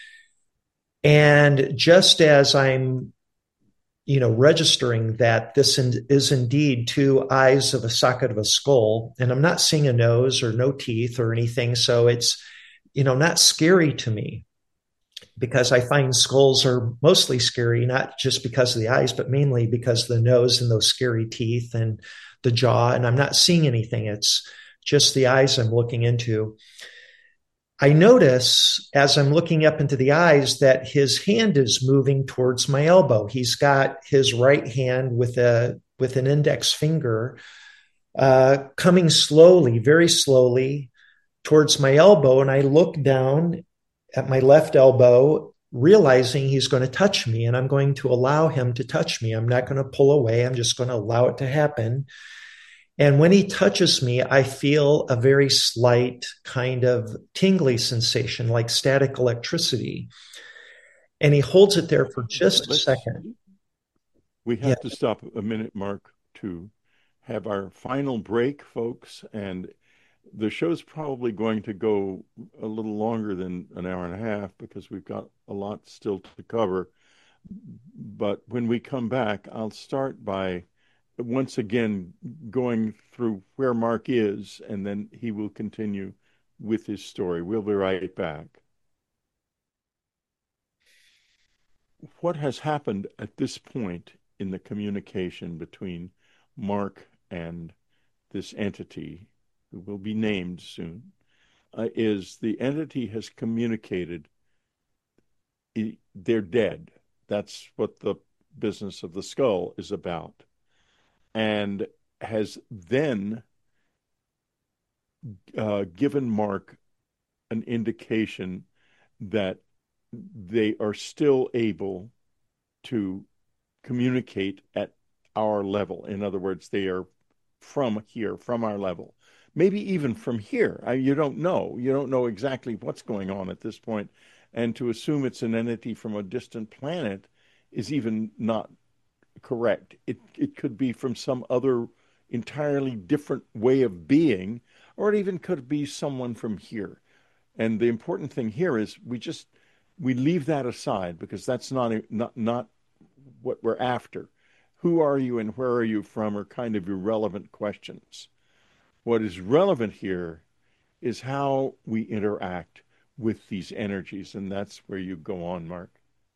And just as I'm, registering that this is indeed two eyes of a socket of a skull, and I'm not seeing a nose or no teeth or anything. So it's, not scary to me, because I find skulls are mostly scary, not just because of the eyes, but mainly because of the nose and those scary teeth and the jaw. And I'm not seeing anything. It's just the eyes I'm looking into. I notice as I'm looking up into the eyes that his hand is moving towards my elbow. He's got his right hand with an index finger coming slowly, very slowly towards my elbow. And I look down at my left elbow, realizing he's going to touch me, and I'm going to allow him to touch me. I'm not going to pull away. I'm just going to allow it to happen. And when he touches me, I feel a very slight kind of tingly sensation, like static electricity. And he holds it there for just a second. We Yeah. have to stop a minute, Mark, to have our final break, folks. And the show's probably going to go a little longer than an hour and a half because we've got a lot still to cover. But when we come back, I'll start by once again going through where Mark is, and then he will continue with his story. We'll be right back. What has happened at this point in the communication between Mark and this entity, who will be named soon, is the entity has communicated they're dead. That's what the business of the skull is about. And has then given Mark an indication that they are still able to communicate at our level. In other words, they are from here, from our level. Maybe even from here. You don't know. You don't know exactly what's going on at this point. And to assume it's an entity from a distant planet is even not correct. It could be from some other entirely different way of being, or it even could be someone from here. And the important thing here is we leave that aside because that's not what we're after. Who are you and where are you from are kind of irrelevant questions. What is relevant here is how we interact with these energies, and that's where you go on, Mark.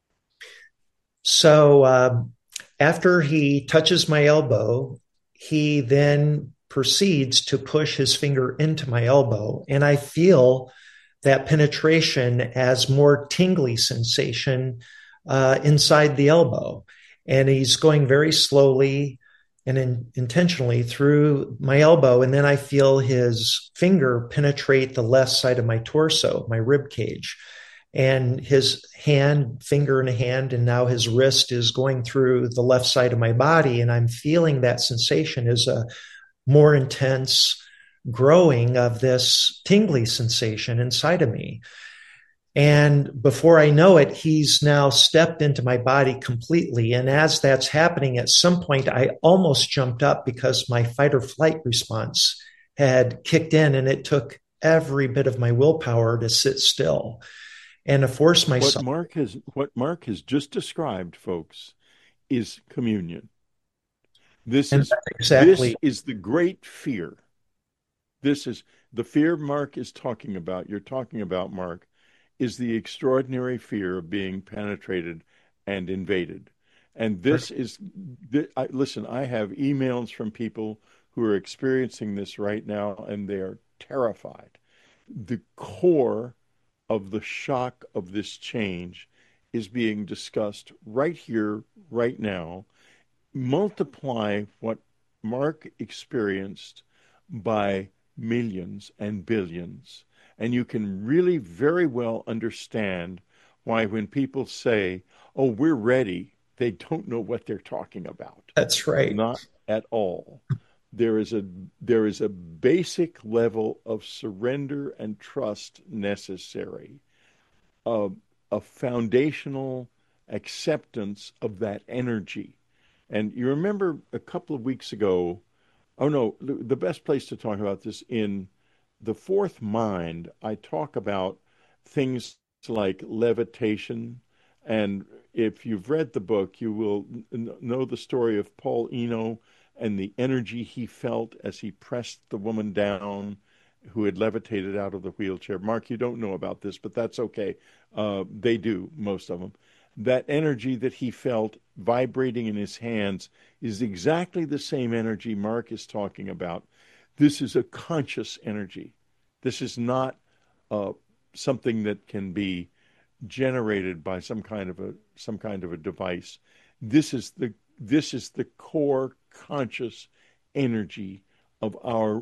So after he touches my elbow, he then proceeds to push his finger into my elbow, and I feel that penetration as more tingly sensation inside the elbow. And he's going very slowly and intentionally through my elbow. And then I feel his finger penetrate the left side of my torso, my rib cage. And his finger in a hand, and now his wrist is going through the left side of my body. And I'm feeling that sensation as a more intense growing of this tingly sensation inside of me. And before I know it, he's now stepped into my body completely. And as that's happening, at some point, I almost jumped up because my fight or flight response had kicked in, and it took every bit of my willpower to sit still and to force myself. What Mark has just described, folks, is communion. This is the great fear. This is the fear Mark is talking about. You're talking about, Mark, is the extraordinary fear of being penetrated and invaded. And listen, I have emails from people who are experiencing this right now, and they are terrified. The core of the shock of this change is being discussed right here, right now. Multiply what Mark experienced by millions and billions, and you can really very well understand why when people say, "Oh, we're ready," they don't know what they're talking about. That's right. Not at all. There is a basic level of surrender and trust necessary, a foundational acceptance of that energy. And you remember a couple of weeks ago, oh no, the best place to talk about this in the Fourth Mind, I talk about things like levitation. And if you've read the book, you will know the story of Paul Eno and the energy he felt as he pressed the woman down who had levitated out of the wheelchair. Mark, you don't know about this, but that's okay. They do, most of them. That energy that he felt vibrating in his hands is exactly the same energy Mark is talking about. This is a conscious energy. This is not something that can be generated by some kind of a device. This is the core conscious energy of our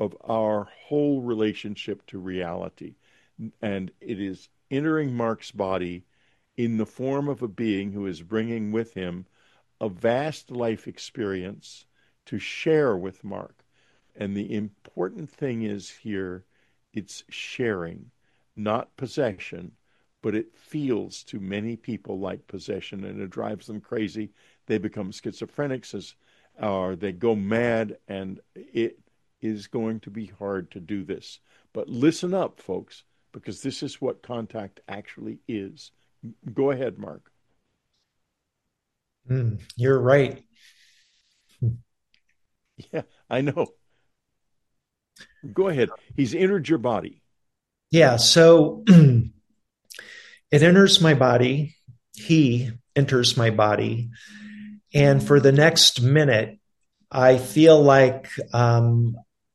whole relationship to reality, and it is entering Mark's body in the form of a being who is bringing with him a vast life experience to share with Mark. And the important thing is here, it's sharing, not possession, but it feels to many people like possession, and it drives them crazy. They become schizophrenics, or they go mad, and it is going to be hard to do this. But listen up, folks, because this is what contact actually is. Go ahead, Mark. You're right. Yeah, I know. Go ahead. He's entered your body. Yeah, so it enters my body. He enters my body. And for the next minute, I feel like, I'm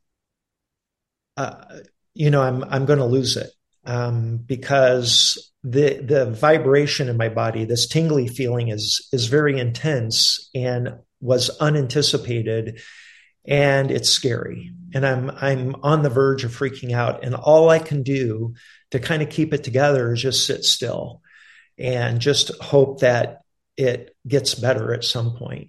going to lose it because the vibration in my body, this tingly feeling is very intense and was unanticipated. and it's scary. And I'm on the verge of freaking out. And all I can do to kind of keep it together is just sit still and just hope that it gets better at some point.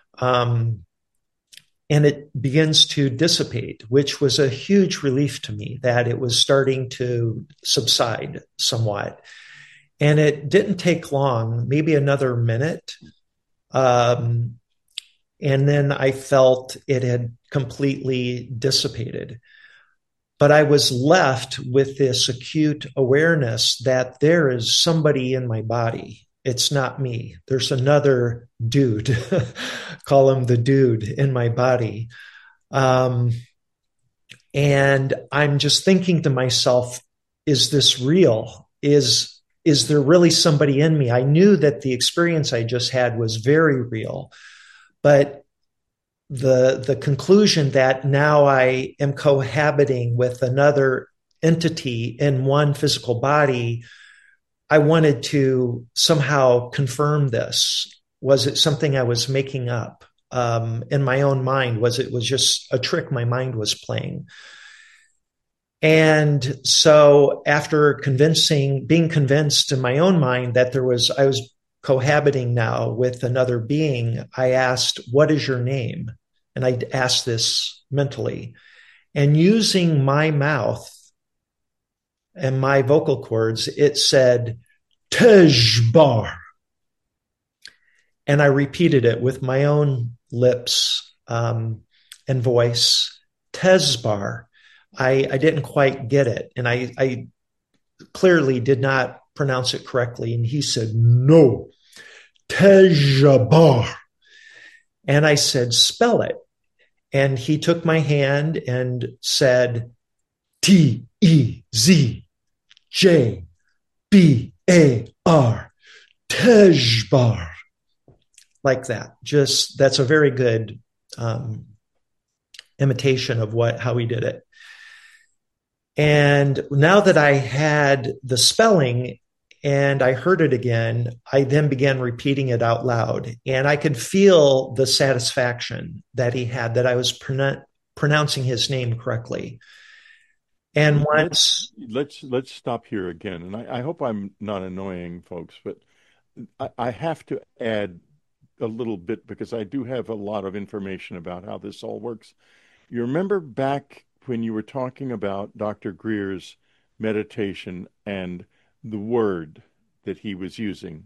And it begins to dissipate, which was a huge relief to me that it was starting to subside somewhat. And it didn't take long, maybe another minute. And then I felt it had completely dissipated. But I was left with this acute awareness that there is somebody in my body. It's not me. There's another dude, call him the dude in my body. And I'm just thinking to myself, is this real? Is there really somebody in me? I knew that the experience I just had was very real, but the conclusion that now I am cohabiting with another entity in one physical body, I wanted to somehow confirm this. Was it something I was making up in my own mind? Was it just a trick my mind was playing? And so after being convinced in my own mind that I was cohabiting now with another being, I asked, "What is your name?" And I asked this mentally. And using my mouth and my vocal cords, it said, "Tejbar." And I repeated it with my own lips and voice, "Tezbar." I didn't quite get it. And I clearly did not pronounce it correctly. And he said, "No, Tejabar." And I said, "Spell it." And he took my hand and said, Tezbar, Tejbar. Like that. That's a very good imitation of how he did it. And now that I had the spelling and I heard it again, I then began repeating it out loud. And I could feel the satisfaction that he had, that I was pronouncing his name correctly. And once... Let's stop here again. And I hope I'm not annoying folks, but I have to add a little bit because I do have a lot of information about how this all works. You remember back when you were talking about Dr. Greer's meditation and the word that he was using,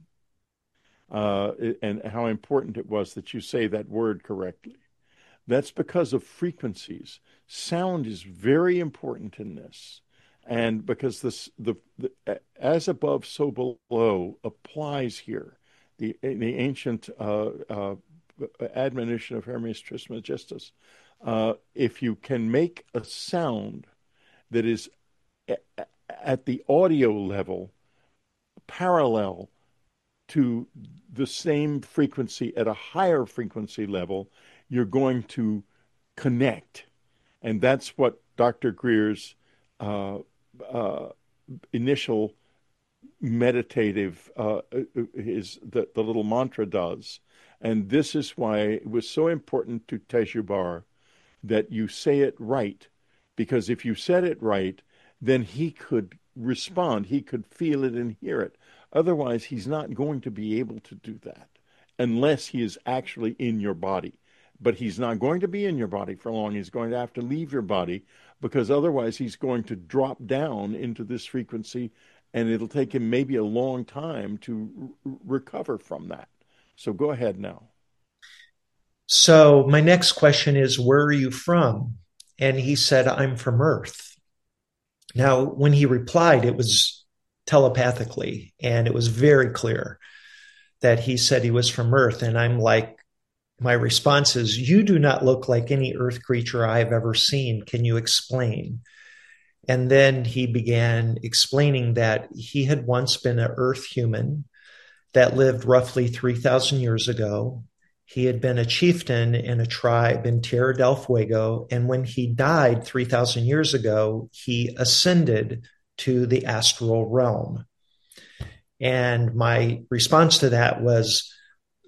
and how important it was that you say that word correctly. That's because of frequencies. Sound is very important in this. And because the as above, so below applies here. The ancient admonition of Hermes Trismegistus. If you can make a sound that is at the audio level parallel to the same frequency at a higher frequency level, you're going to connect. And that's what Dr. Greer's initial meditative, the little mantra does. And this is why it was so important to Tejubbar that you say it right, because if you said it right, then he could respond, he could feel it and hear it. Otherwise, he's not going to be able to do that unless he is actually in your body. But he's not going to be in your body for long. He's going to have to leave your body because otherwise he's going to drop down into this frequency and it'll take him maybe a long time to recover from that. So go ahead now. So my next question is, where are you from? And he said, "I'm from Earth." Now, when he replied, it was telepathically, and it was very clear that he said he was from Earth. And I'm like, my response is, "You do not look like any Earth creature I've ever seen. Can you explain?" And then he began explaining that he had once been an Earth human that lived roughly 3,000 years ago. He had been a chieftain in a tribe in Tierra del Fuego. And when he died 3,000 years ago, he ascended to the astral realm. And my response to that was,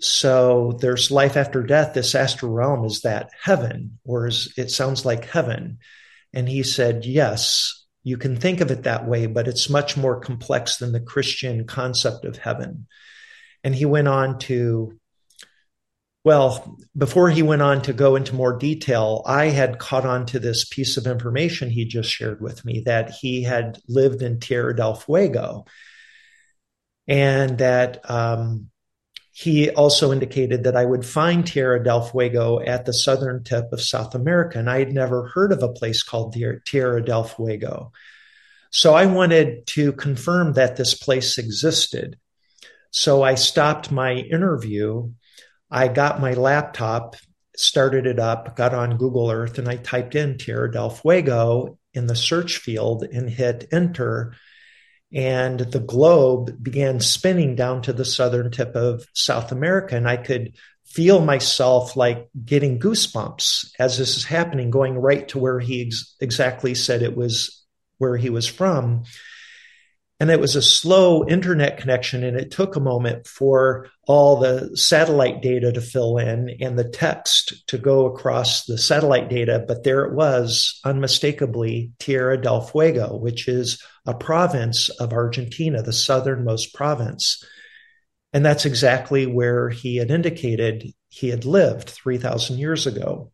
So there's life after death. This astral realm, is that heaven, or it sounds like heaven? And he said, yes, you can think of it that way, but it's much more complex than the Christian concept of heaven. And he went on to, well, before he went on to go into more detail, I had caught on to this piece of information he just shared with me, that he had lived in Tierra del Fuego, and that he also indicated that I would find Tierra del Fuego at the southern tip of South America. And I had never heard of a place called Tierra del Fuego. So I wanted to confirm that this place existed. So I stopped my interview. I got my laptop, started it up, got on Google Earth, and I typed in Tierra del Fuego in the search field and hit enter. And the globe began spinning down to the southern tip of South America. And I could feel myself like getting goosebumps as this is happening, going right to where he exactly said it was, where he was from. And it was a slow internet connection, and it took a moment for all the satellite data to fill in and the text to go across the satellite data. But there it was, unmistakably, Tierra del Fuego, which is a province of Argentina, the southernmost province. And that's exactly where he had indicated he had lived 3,000 years ago.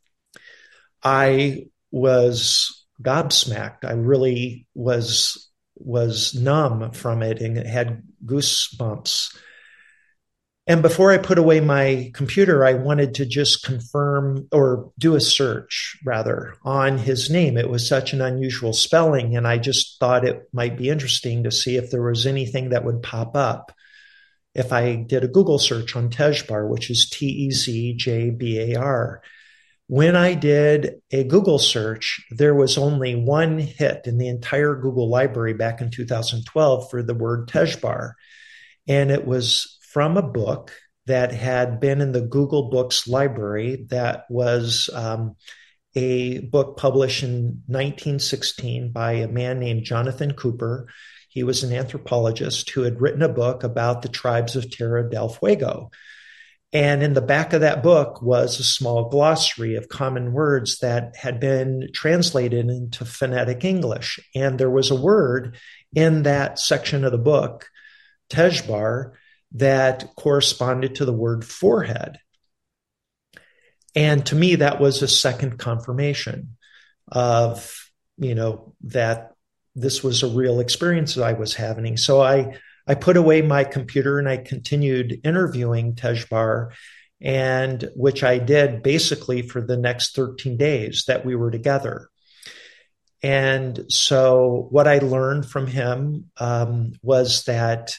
I was gobsmacked. I really was numb from it and had goosebumps. And before I put away my computer, I wanted to just confirm, or do a search rather, on his name. It was such an unusual spelling, and I just thought it might be interesting to see if there was anything that would pop up if I did a Google search on Tezjbar, which is Tezjbar. When I did a Google search, there was only one hit in the entire Google library back in 2012 for the word Tezjbar. And it was from a book that had been in the Google Books library, that was a book published in 1916 by a man named Jonathan Cooper. He was an anthropologist who had written a book about the tribes of Tierra del Fuego. And in the back of that book was a small glossary of common words that had been translated into phonetic English. And there was a word in that section of the book, Tezjbar, that corresponded to the word forehead. And to me, that was a second confirmation of, that this was a real experience that I was having. So I put away my computer and I continued interviewing Tezjbar, and which I did basically for the next 13 days that we were together. And so what I learned from him was that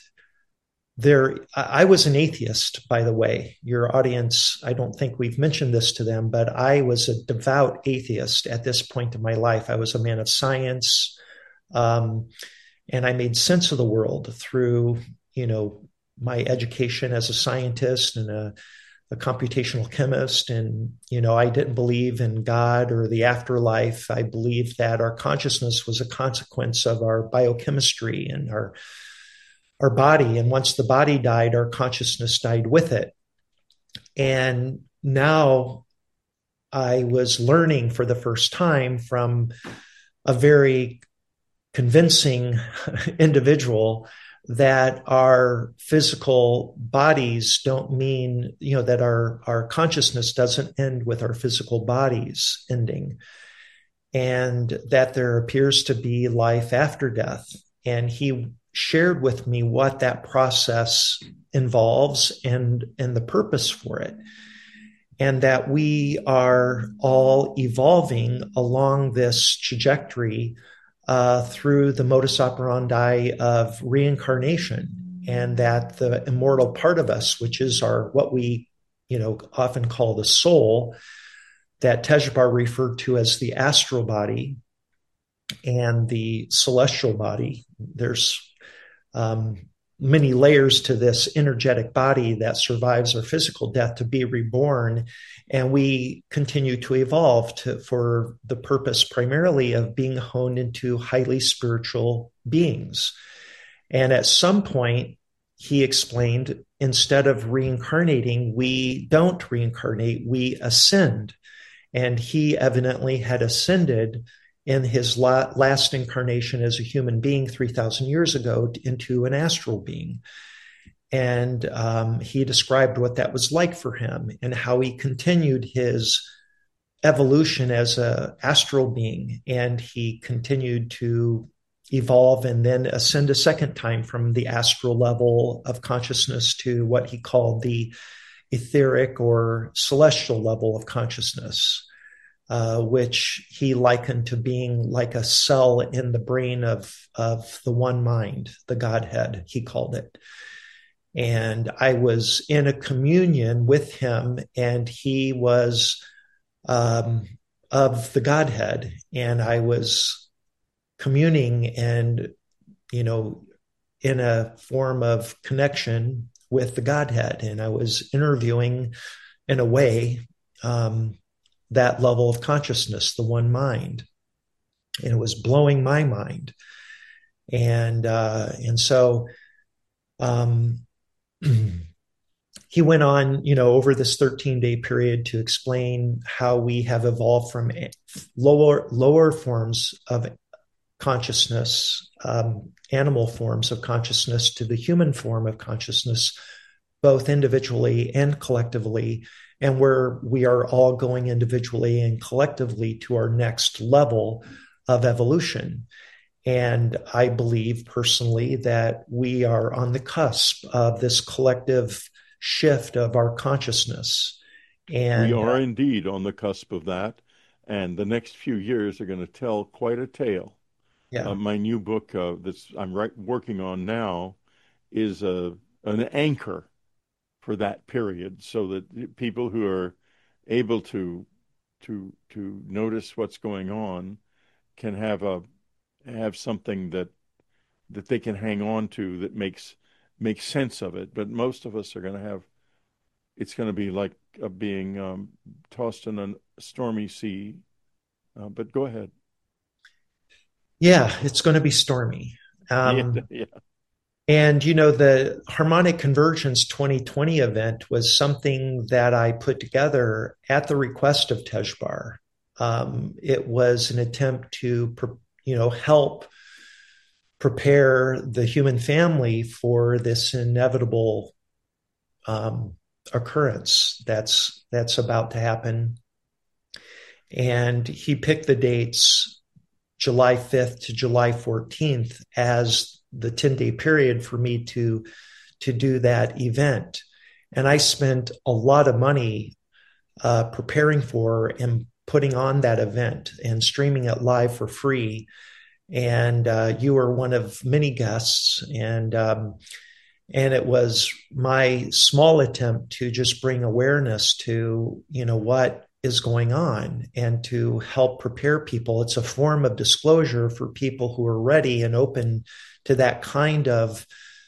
I was an atheist, by the way. Your audience, I don't think we've mentioned this to them, but I was a devout atheist at this point in my life. I was a man of science. And I made sense of the world through, my education as a scientist and a computational chemist. And, I didn't believe in God or the afterlife. I believed that our consciousness was a consequence of our biochemistry and our body. And once the body died, our consciousness died with it. And now I was learning for the first time from a very convincing individual that our physical bodies don't mean, that our consciousness doesn't end with our physical bodies ending, and that there appears to be life after death. And he shared with me what that process involves and the purpose for it. And that we are all evolving along this trajectory through the modus operandi of reincarnation, and that the immortal part of us, which is what we often call the soul, that Tezjbar referred to as the astral body and the celestial body. There's many layers to this energetic body that survives our physical death to be reborn. And we continue to evolve for the purpose primarily of being honed into highly spiritual beings. And at some point, he explained instead of reincarnating, we don't reincarnate, we ascend. And he evidently had ascended in his last incarnation as a human being 3,000 years ago into an astral being. And he described what that was like for him and how he continued his evolution as an astral being. And he continued to evolve and then ascend a second time from the astral level of consciousness to what he called the etheric or celestial level of consciousness, which he likened to being like a cell in the brain of the one mind, the Godhead, he called it. And I was in a communion with him, and he was of the Godhead, and I was communing and, in a form of connection with the Godhead. And I was interviewing, in a way, that level of consciousness, the one mind. And it was blowing my mind. And so he went on, over this 13-day period to explain how we have evolved from lower forms of consciousness, animal forms of consciousness, to the human form of consciousness, both individually and collectively, and where we are all going individually and collectively to our next level of evolution. And I believe personally that we are on the cusp of this collective shift of our consciousness. And we are indeed on the cusp of that. And the next few years are going to tell quite a tale. Yeah. My new book I'm working on now is an anchor for that period, so that people who are able to notice what's going on can have something that they can hang on to that makes sense of it. But most of us are going to have, it's going to be like being tossed in a stormy sea. But go ahead. Yeah, it's going to be stormy. Yeah. And, the Harmonic Convergence 2020 event was something that I put together at the request of Tejbar. It was an attempt to, help prepare the human family for this inevitable occurrence that's about to happen. And he picked the dates July 5th to July 14th as the 10-day period for me to do that event. And I spent a lot of money preparing for and putting on that event and streaming it live for free. And you were one of many guests. And it was my small attempt to just bring awareness to, what is going on and to help prepare people. It's a form of disclosure for people who are ready and open to that kind of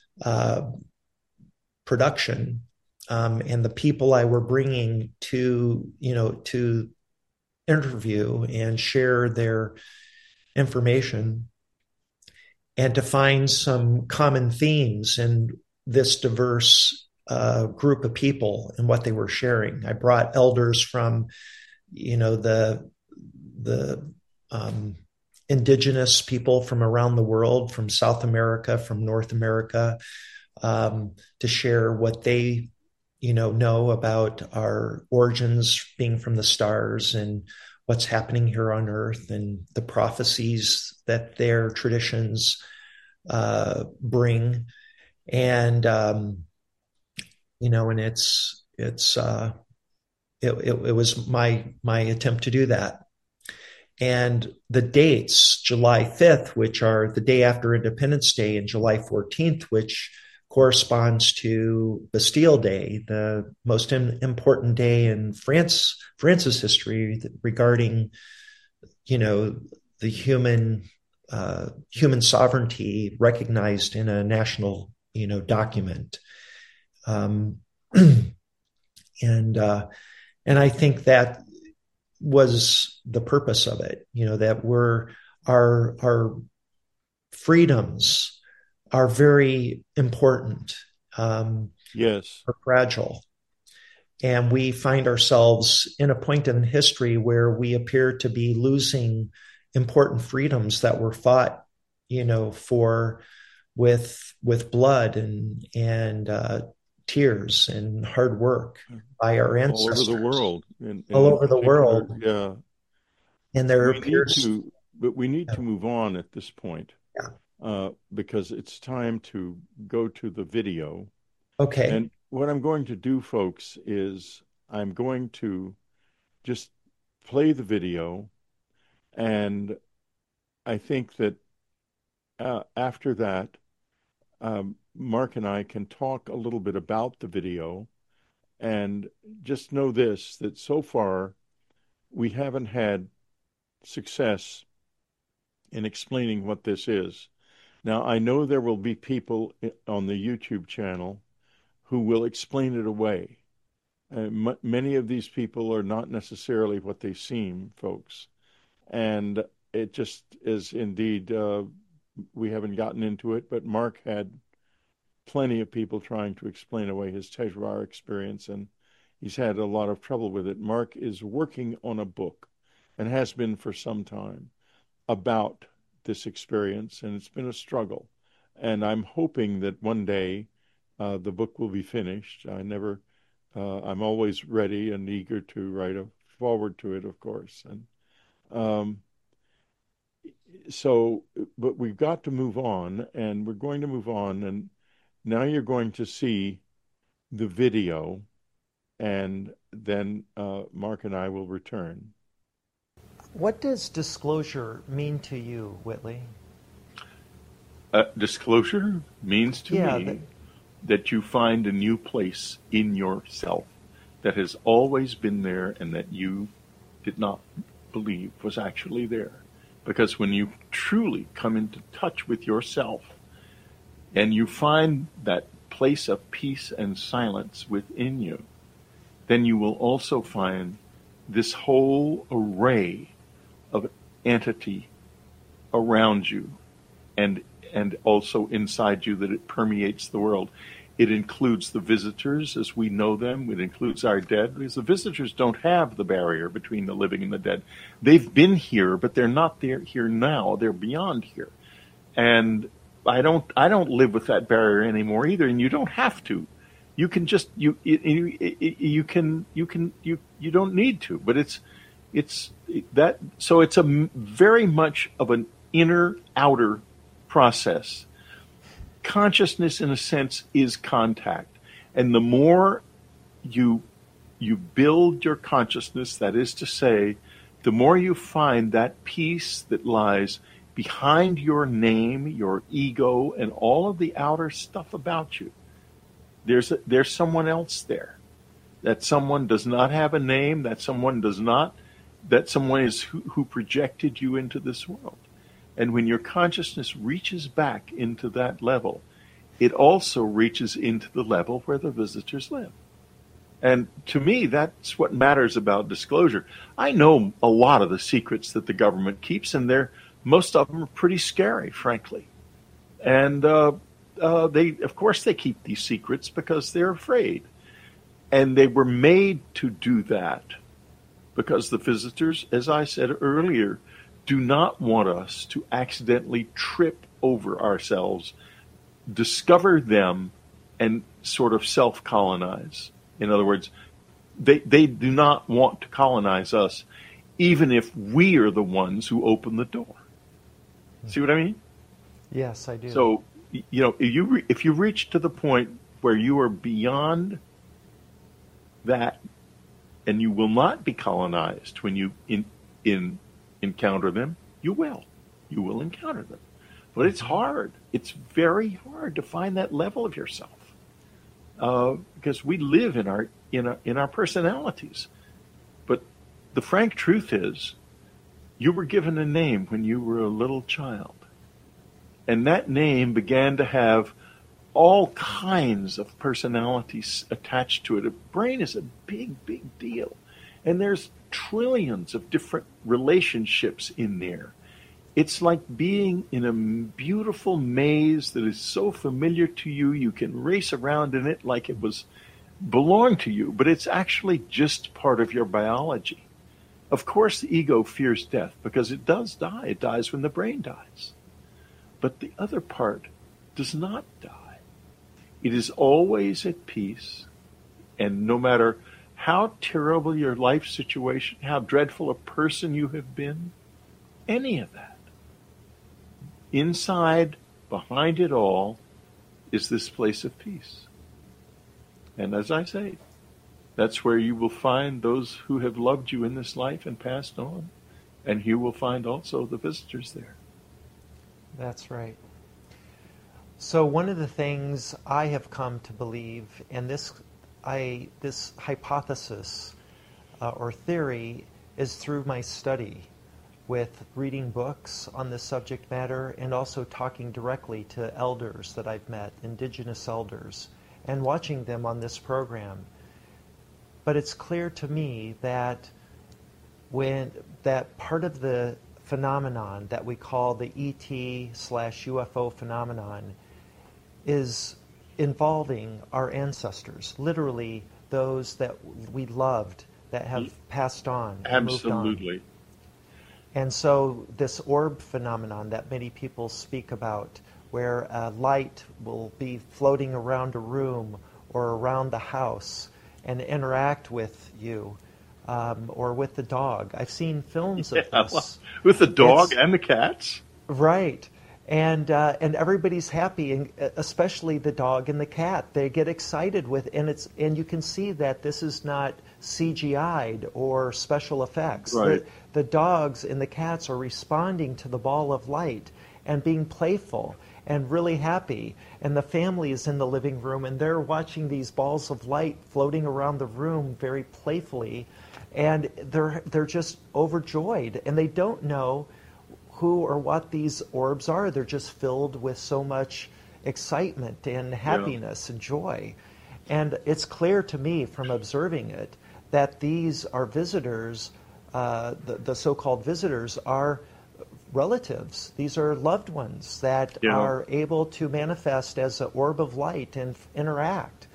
production. And the people I were bringing to interview and share their information and to find some common themes in this diverse group of people and what they were sharing. I brought elders from, the indigenous people from around the world, from South America, from North America, to share what they, know about our origins being from the stars and what's happening here on Earth and the prophecies that their traditions bring. And, and it was my attempt to do that. And the dates, July 5th, which are the day after Independence Day, and July 14th, which corresponds to Bastille Day, the most important day in France's history regarding, the human sovereignty recognized in a national, document. And I think that was the purpose of it, that our freedoms are very important. Yes. are fragile. And we find ourselves in a point in history where we appear to be losing important freedoms that were fought, for with blood and tears and hard work by our All over the ancestors world, and all in over the particular, world. yeah. And there We need appears, to, but we need to move on at this point, yeah. because it's time to go to the video. Okay. And what I'm going to do, folks, is I'm going to just play the video, and I think that after that, Mark and I can talk a little bit about the video, and just know this, that so far we haven't had success in explaining what this is. Now, I know there will be people on the YouTube channel who will explain it away. Many of these people are not necessarily what they seem, folks. And it just is indeed, we haven't gotten into it, but Mark had plenty of people trying to explain away his Tejwar experience, and he's had a lot of trouble with it. Mark is working on a book, and has been for some time, about this experience, and it's been a struggle. And I'm hoping that one day the book will be finished. I'm always ready and eager to write a forward to it, of course. And um, but we've got to move on, and we're going to move on. And now you're going to see the video, and then Mark and I will return. What does disclosure mean to you, Whitley? Disclosure means to Yeah, me that you find a new place in yourself that has always been there and that you did not believe was actually there. Because when you truly come into touch with yourself and you find that place of peace and silence within you, then you will also find this whole array of entity around you and also inside you, that it permeates the world. It includes the visitors as we know them. It includes our dead, because the visitors don't have the barrier between the living and the dead. They've been here, but they're not here now. They're beyond here. And I don't live with that barrier anymore either, and you don't have to. You can just you don't need to, but it's that, so it's a very much of an inner outer process. Consciousness, in a sense, is contact, and the more you build your consciousness, that is to say, the more you find that peace that lies behind your name, your ego, and all of the outer stuff about you. There's someone else there. That someone does not have a name. That someone is who projected you into this world. And when your consciousness reaches back into that level, it also reaches into the level where the visitors live. And to me, that's what matters about disclosure. I know a lot of the secrets that the government keeps, and most of them are pretty scary, frankly. And of course, they keep these secrets because they're afraid. And they were made to do that because the visitors, as I said earlier, do not want us to accidentally trip over ourselves, discover them, and sort of self-colonize. In other words, they do not want to colonize us, even if we are the ones who open the door. See what I mean? Yes, I do. So, if you reach to the point where you are beyond that, and you will not be colonized when you encounter them, you will encounter them. But it's hard. It's very hard to find that level of yourself, because we live in our personalities. But the frank truth is, you were given a name when you were a little child, and that name began to have all kinds of personalities attached to it. A brain is a big, big deal, and there's trillions of different relationships in there. It's like being in a beautiful maze that is so familiar to you, you can race around in it like it was belong to you, but it's actually just part of your biology. Of course, the ego fears death because it does die. It dies when the brain dies. But the other part does not die. It is always at peace, and no matter how terrible your life situation, how dreadful a person you have been, any of that, inside, behind it all, is this place of peace. And as I say, that's where you will find those who have loved you in this life and passed on. And you will find also the visitors there. That's right. So one of the things I have come to believe, and this hypothesis or theory is through my study with reading books on this subject matter and also talking directly to elders that I've met, indigenous elders, and watching them on this program. But it's clear to me that when that part of the phenomenon that we call the ET/UFO phenomenon is involving our ancestors, literally those that we loved that have passed on. Absolutely. Moved on. And so this orb phenomenon that many people speak about, where a light will be floating around a room or around the house and interact with you, or with the dog. I've seen films of this. Well, with the dog and the cats? Right. And everybody's happy, and especially the dog and the cat. They get excited with, and you can see that this is not CGI'd or special effects. Right. The dogs and the cats are responding to the ball of light and being playful and really happy. And the family is in the living room, and they're watching these balls of light floating around the room very playfully, and they're just overjoyed, and they don't know who or what these orbs are. They're just filled with so much excitement and happiness and joy. And it's clear to me from observing it that these are visitors, the so-called visitors are relatives. These are loved ones that are able to manifest as an orb of light and interact.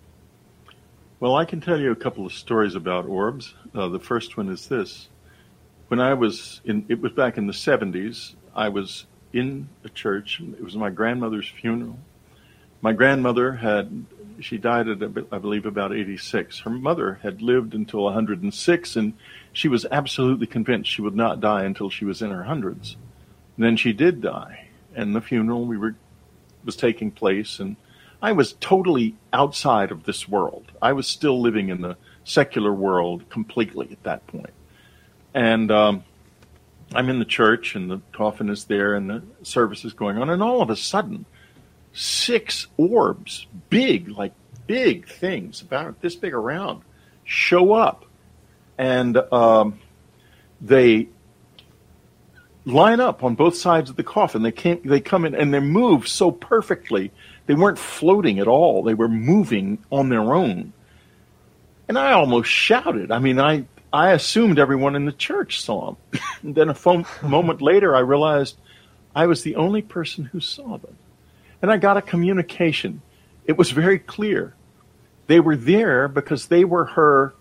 Well, I can tell you a couple of stories about orbs. The first one is this. When I was it was back in the 70s, I was in a church. It was my grandmother's funeral. My grandmother she died at, I believe, about 86. Her mother had lived until 106, and she was absolutely convinced she would not die until she was in her hundreds. And then she did die, and the funeral was taking place, and I was totally outside of this world. I was still living in the secular world completely at that point. And I'm in the church, and the coffin is there, and the service is going on, and all of a sudden, 6 orbs, big things, about this big around, show up. And they line up on both sides of the coffin. They come in, and they move so perfectly. They weren't floating at all. They were moving on their own. And I almost shouted. I mean, I assumed everyone in the church saw them. And then a moment later, I realized I was the only person who saw them. And I got a communication. It was very clear. They were there because they were her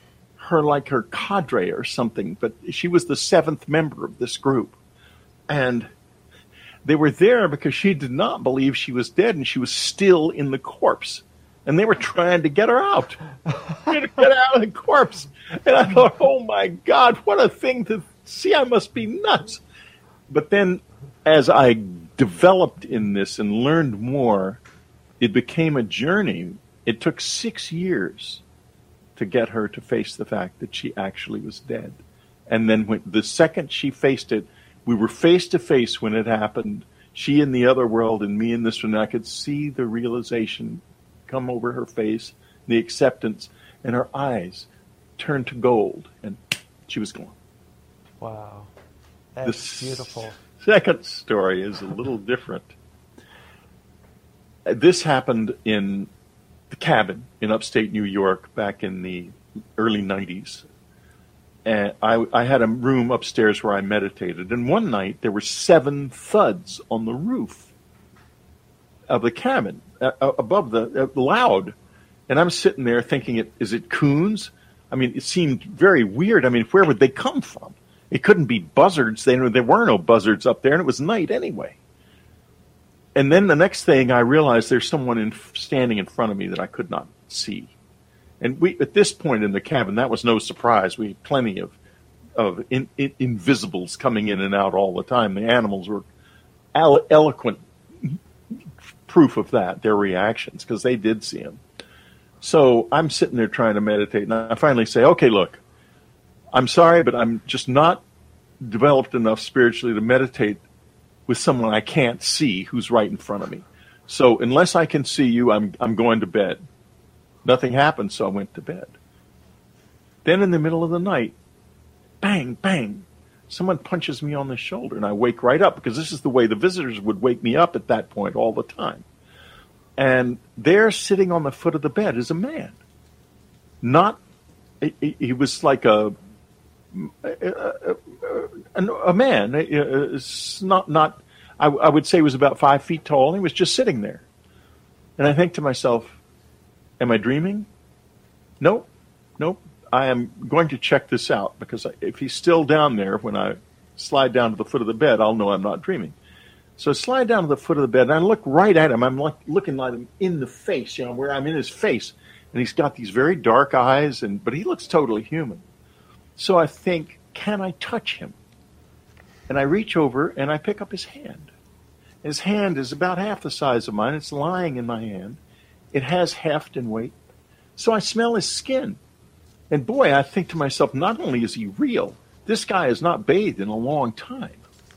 cadre or something, but she was the 7th member of this group. And they were there because she did not believe she was dead, and she was still in the corpse. And they were trying to get her out. Get out of the corpse. And I thought, oh my God, what a thing to see. I must be nuts. But then as I developed in this and learned more, it became a journey. It took 6 years to get her to face the fact that she actually was dead. And then when the second she faced it, we were face to face when it happened. She in the other world and me in this one. I could see the realization come over her face, the acceptance, and her eyes turned to gold, and she was gone. Wow. That's beautiful. Second story is a little different. This happened in the cabin in upstate New York back in the early 90s. And I had a room upstairs where I meditated. And one night there were 7 thuds on the roof of the cabin above the loud. And I'm sitting there thinking, is it coons? I mean, it seemed very weird. I mean, where would they come from? It couldn't be buzzards. There were no buzzards up there, and it was night anyway. And then the next thing I realized, there's someone standing in front of me that I could not see. And at this point in the cabin, that was no surprise. We had plenty of invisibles coming in and out all the time. The animals were eloquent proof of that, their reactions, because they did see him. So I'm sitting there trying to meditate, and I finally say, okay, look, I'm sorry, but I'm just not developed enough spiritually to meditate with someone I can't see who's right in front of me. So unless I can see you, I'm going to bed. Nothing happened, so I went to bed. Then in the middle of the night, bang, bang, someone punches me on the shoulder, and I wake right up, because this is the way the visitors would wake me up at that point all the time. And there, sitting on the foot of the bed, is a man. He was like a man. I would say he was about 5 feet tall, and he was just sitting there. And I think to myself, am I dreaming? Nope. I am going to check this out, because if he's still down there when I slide down to the foot of the bed, I'll know I'm not dreaming. So I slide down to the foot of the bed, and I look right at him. I'm looking at him in the face, where I'm in his face. And he's got these very dark eyes, but he looks totally human. So I think, can I touch him? And I reach over, and I pick up his hand. His hand is about half the size of mine. It's lying in my hand. It has heft and weight. So I smell his skin. And boy, I think to myself, not only is he real, this guy has not bathed in a long time.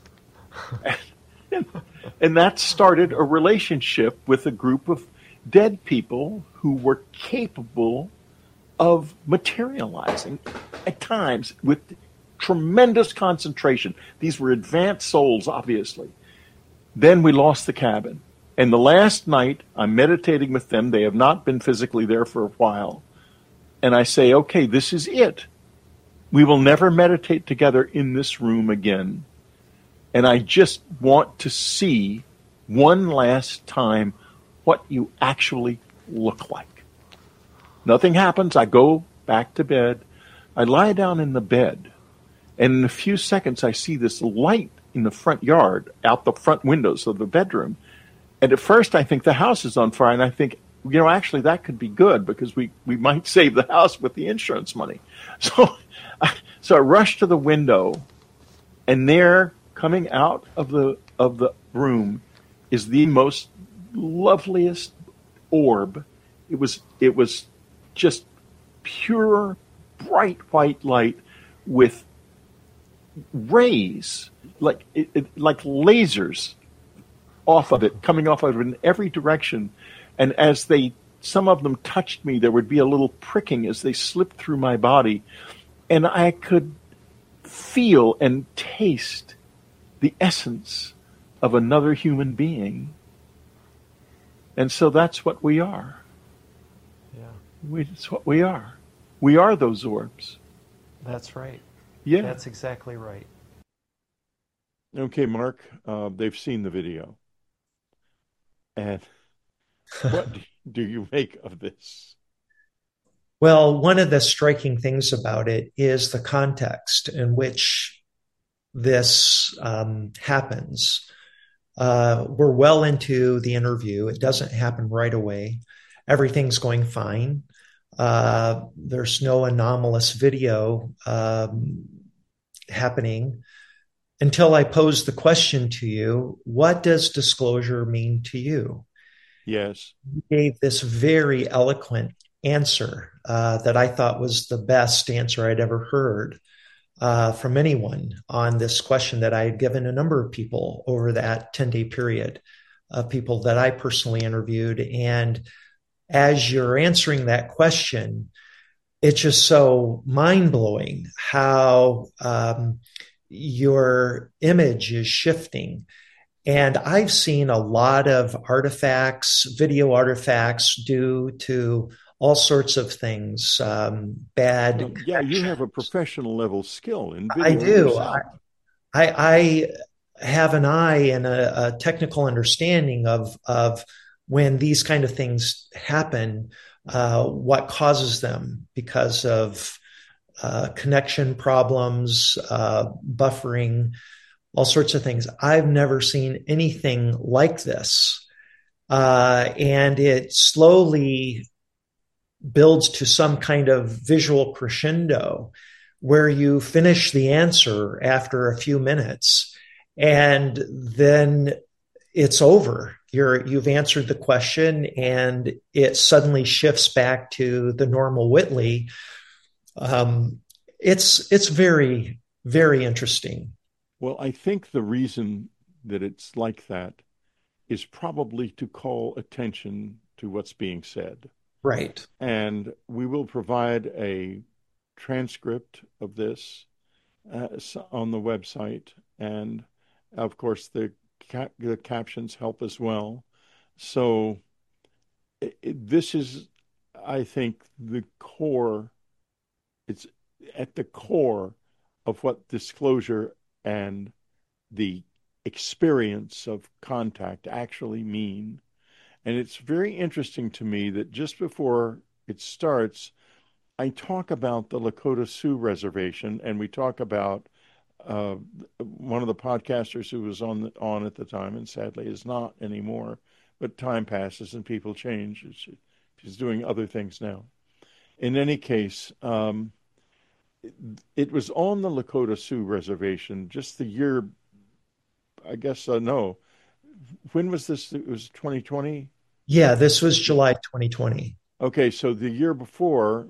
And that started a relationship with a group of dead people who were capable of materializing at times with tremendous concentration. These were advanced souls, obviously. Then we lost the cabin. And the last night, I'm meditating with them. They have not been physically there for a while. And I say, okay, this is it. We will never meditate together in this room again. And I just want to see one last time what you actually look like. Nothing happens. I go back to bed. I lie down in the bed. And in a few seconds, I see this light in the front yard, out the front windows of the bedroom. And at first, I think the house is on fire. And I think, actually, that could be good, because we might save the house with the insurance money. So I rush to the window, and there, coming out of the room, is the most loveliest orb. It was just pure, bright white light with rays, like lasers off of it, coming off of it in every direction. And as some of them touched me, there would be a little pricking as they slipped through my body. And I could feel and taste the essence of another human being. And so that's what we are. Yeah. It's what we are. We are those orbs. That's right. Yeah. That's exactly right. Okay, Mark, they've seen the video. And what do you make of this? Well, one of the striking things about it is the context in which this happens. We're well into the interview. It doesn't happen right away. Everything's going fine. There's no anomalous video happening until I pose the question to you, what does disclosure mean to you? Yes. You gave this very eloquent answer that I thought was the best answer I'd ever heard from anyone on this question that I had given a number of people over that 10-day period of people that I personally interviewed. And as you're answering that question, it's just so mind-blowing how your image is shifting. And I've seen a lot of artifacts, video artifacts, due to all sorts of things, bad Yeah, you connection. have a professional level skill in I video do. yourself. I have an eye and a technical understanding of when these kind of things happen, what causes them because of connection problems, buffering, all sorts of things. I've never seen anything like this. And it slowly builds to some kind of visual crescendo where you finish the answer after a few minutes and then it's over. You've answered the question and it suddenly shifts back to the normal Whitley. Um, it's very, very interesting. Well, I think the reason that it's like that is probably to call attention to what's being said. Right. And we will provide a transcript of this on the website. And of course, the captions help as well. So this is, I think, the core, it's at the core of what disclosure and the experience of contact actually mean. And it's very interesting to me that just before it starts, I talk about the Lakota Sioux Reservation, and we talk about uh, one of the podcasters who was on at the time, and sadly is not anymore. But time passes and people change. She's doing other things now. In any case, it was on the Lakota Sioux Reservation just the year, I guess, no. When was this? It was 2020? Yeah, this was July 2020. Okay, so the year before,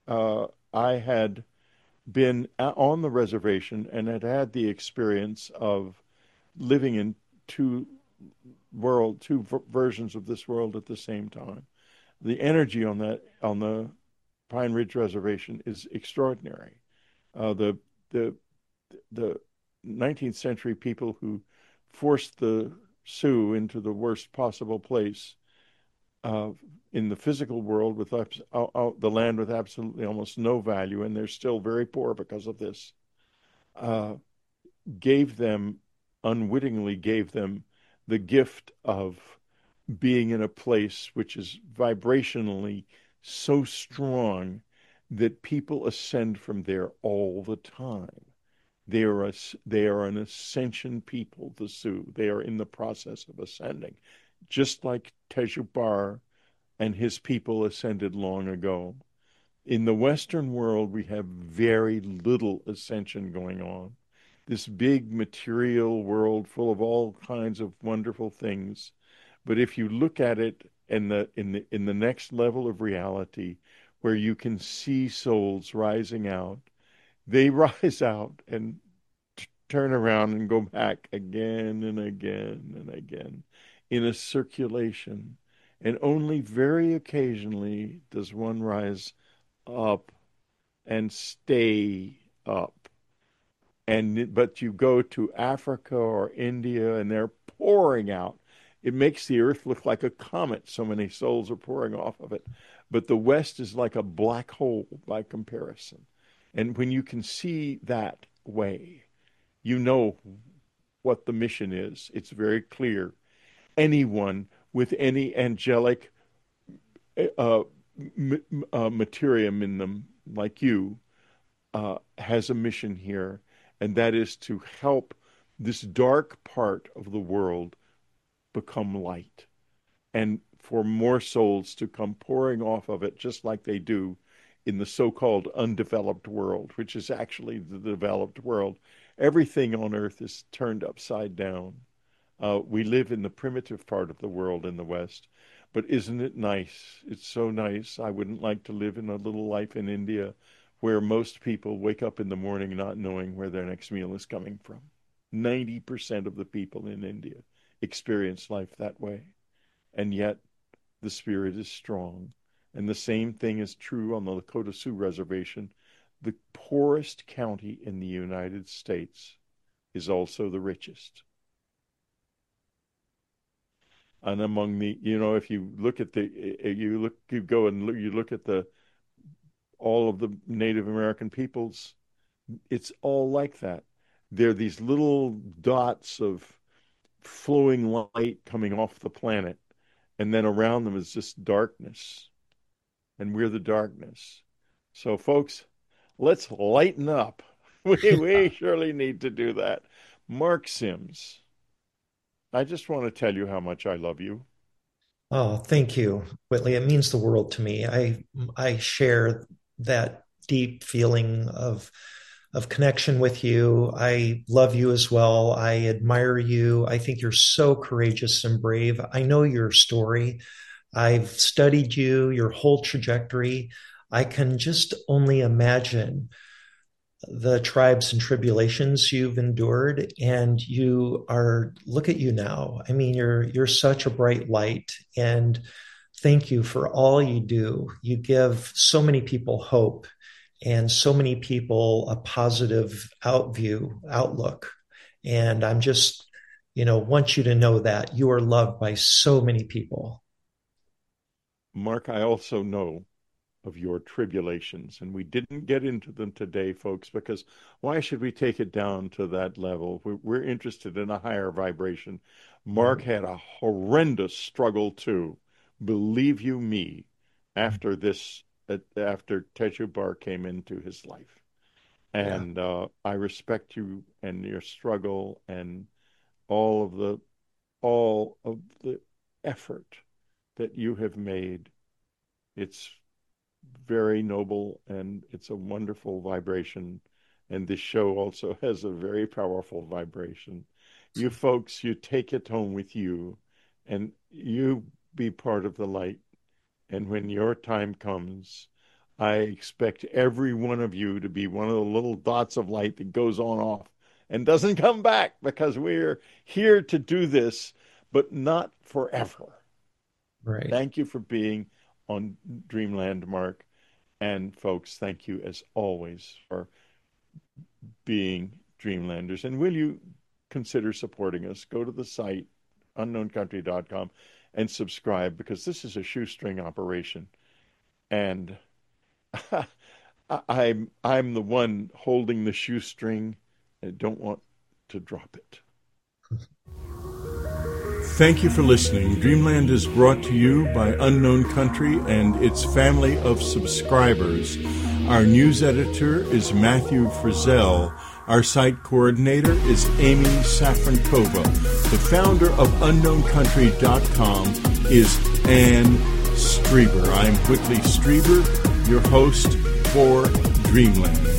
I had been on the reservation and had had the experience of living in two two versions of this world at the same time. The energy on the Pine Ridge Reservation is extraordinary. The the the 19th century people who forced the Sioux into the worst possible place uh, in the physical world with the land with absolutely almost no value, and they're still very poor because of this. Uh, gave them unwittingly gave them the gift of being in a place which is vibrationally so strong that people ascend from there all the time. They are an ascension people, the Sioux. They are in the process of ascending, just like Tejubbar and his people ascended long ago. In the Western world, we have very little ascension going on. This big material world full of all kinds of wonderful things. But if you look at it in the next level of reality, where you can see souls rising out, they rise out and turn around and go back again and again and again in a circulation. And only very occasionally does one rise up and stay up. And but you go to Africa or India and they're pouring out. It makes the earth look like a comet, so many souls are pouring off of it. But the West is like a black hole by comparison. And when you can see that way, you know what the mission is. It's very clear. Anyone with any angelic uh, materium in them, like you, has a mission here, and that is to help this dark part of the world become light and for more souls to come pouring off of it, just like they do in the so-called undeveloped world, which is actually the developed world. Everything on earth is turned upside down. We live in the primitive part of the world in the West, but isn't it nice? It's so nice. I wouldn't like to live in a little life in India where most people wake up in the morning not knowing where their next meal is coming from. 90% of the people in India experience life that way. And yet the spirit is strong. And the same thing is true on the Lakota Sioux Reservation. The poorest county in the United States is also the richest. And among the, if you look at you look at all of the Native American peoples, it's all like that. They're these little dots of flowing light coming off the planet, and then around them is just darkness, and we're the darkness. So, folks, let's lighten up. We surely need to do that. Mark Sims, I just want to tell you how much I love you. Oh, thank you, Whitley. It means the world to me. I share that deep feeling of connection with you. I love you as well. I admire you. I think you're so courageous and brave. I know your story. I've studied you, your whole trajectory. I can just only imagine the tribes and tribulations you've endured, and look at you now. I mean, you're such a bright light, and thank you for all you do. You give so many people hope and so many people a positive outlook. And I'm just, want you to know that you are loved by so many people. Mark, I also know of your tribulations, and we didn't get into them today, folks, because why should we take it down to that level? We're interested in a higher vibration. Mark had a horrendous struggle too, believe you me, after Teju Bar came into his life. And I respect you and your struggle and all of the effort that you have made. It's very noble, and it's a wonderful vibration. And this show also has a very powerful vibration. You folks, you take it home with you, and you be part of the light. And when your time comes, I expect every one of you to be one of the little dots of light that goes on off and doesn't come back, because we're here to do this, but not forever. Right. Thank you for being on Dreamland, Mark. And folks, thank you as always for being Dreamlanders. And will you consider supporting us? Go to the site, unknowncountry.com, and subscribe, because this is a shoestring operation. And I'm the one holding the shoestring and don't want to drop it. Thank you for listening. Dreamland is brought to you by Unknown Country and its family of subscribers. Our news editor is Matthew Frizzell. Our site coordinator is Amy Safrankova. The founder of UnknownCountry.com is Ann Strieber. I'm Whitley Strieber, your host for Dreamland.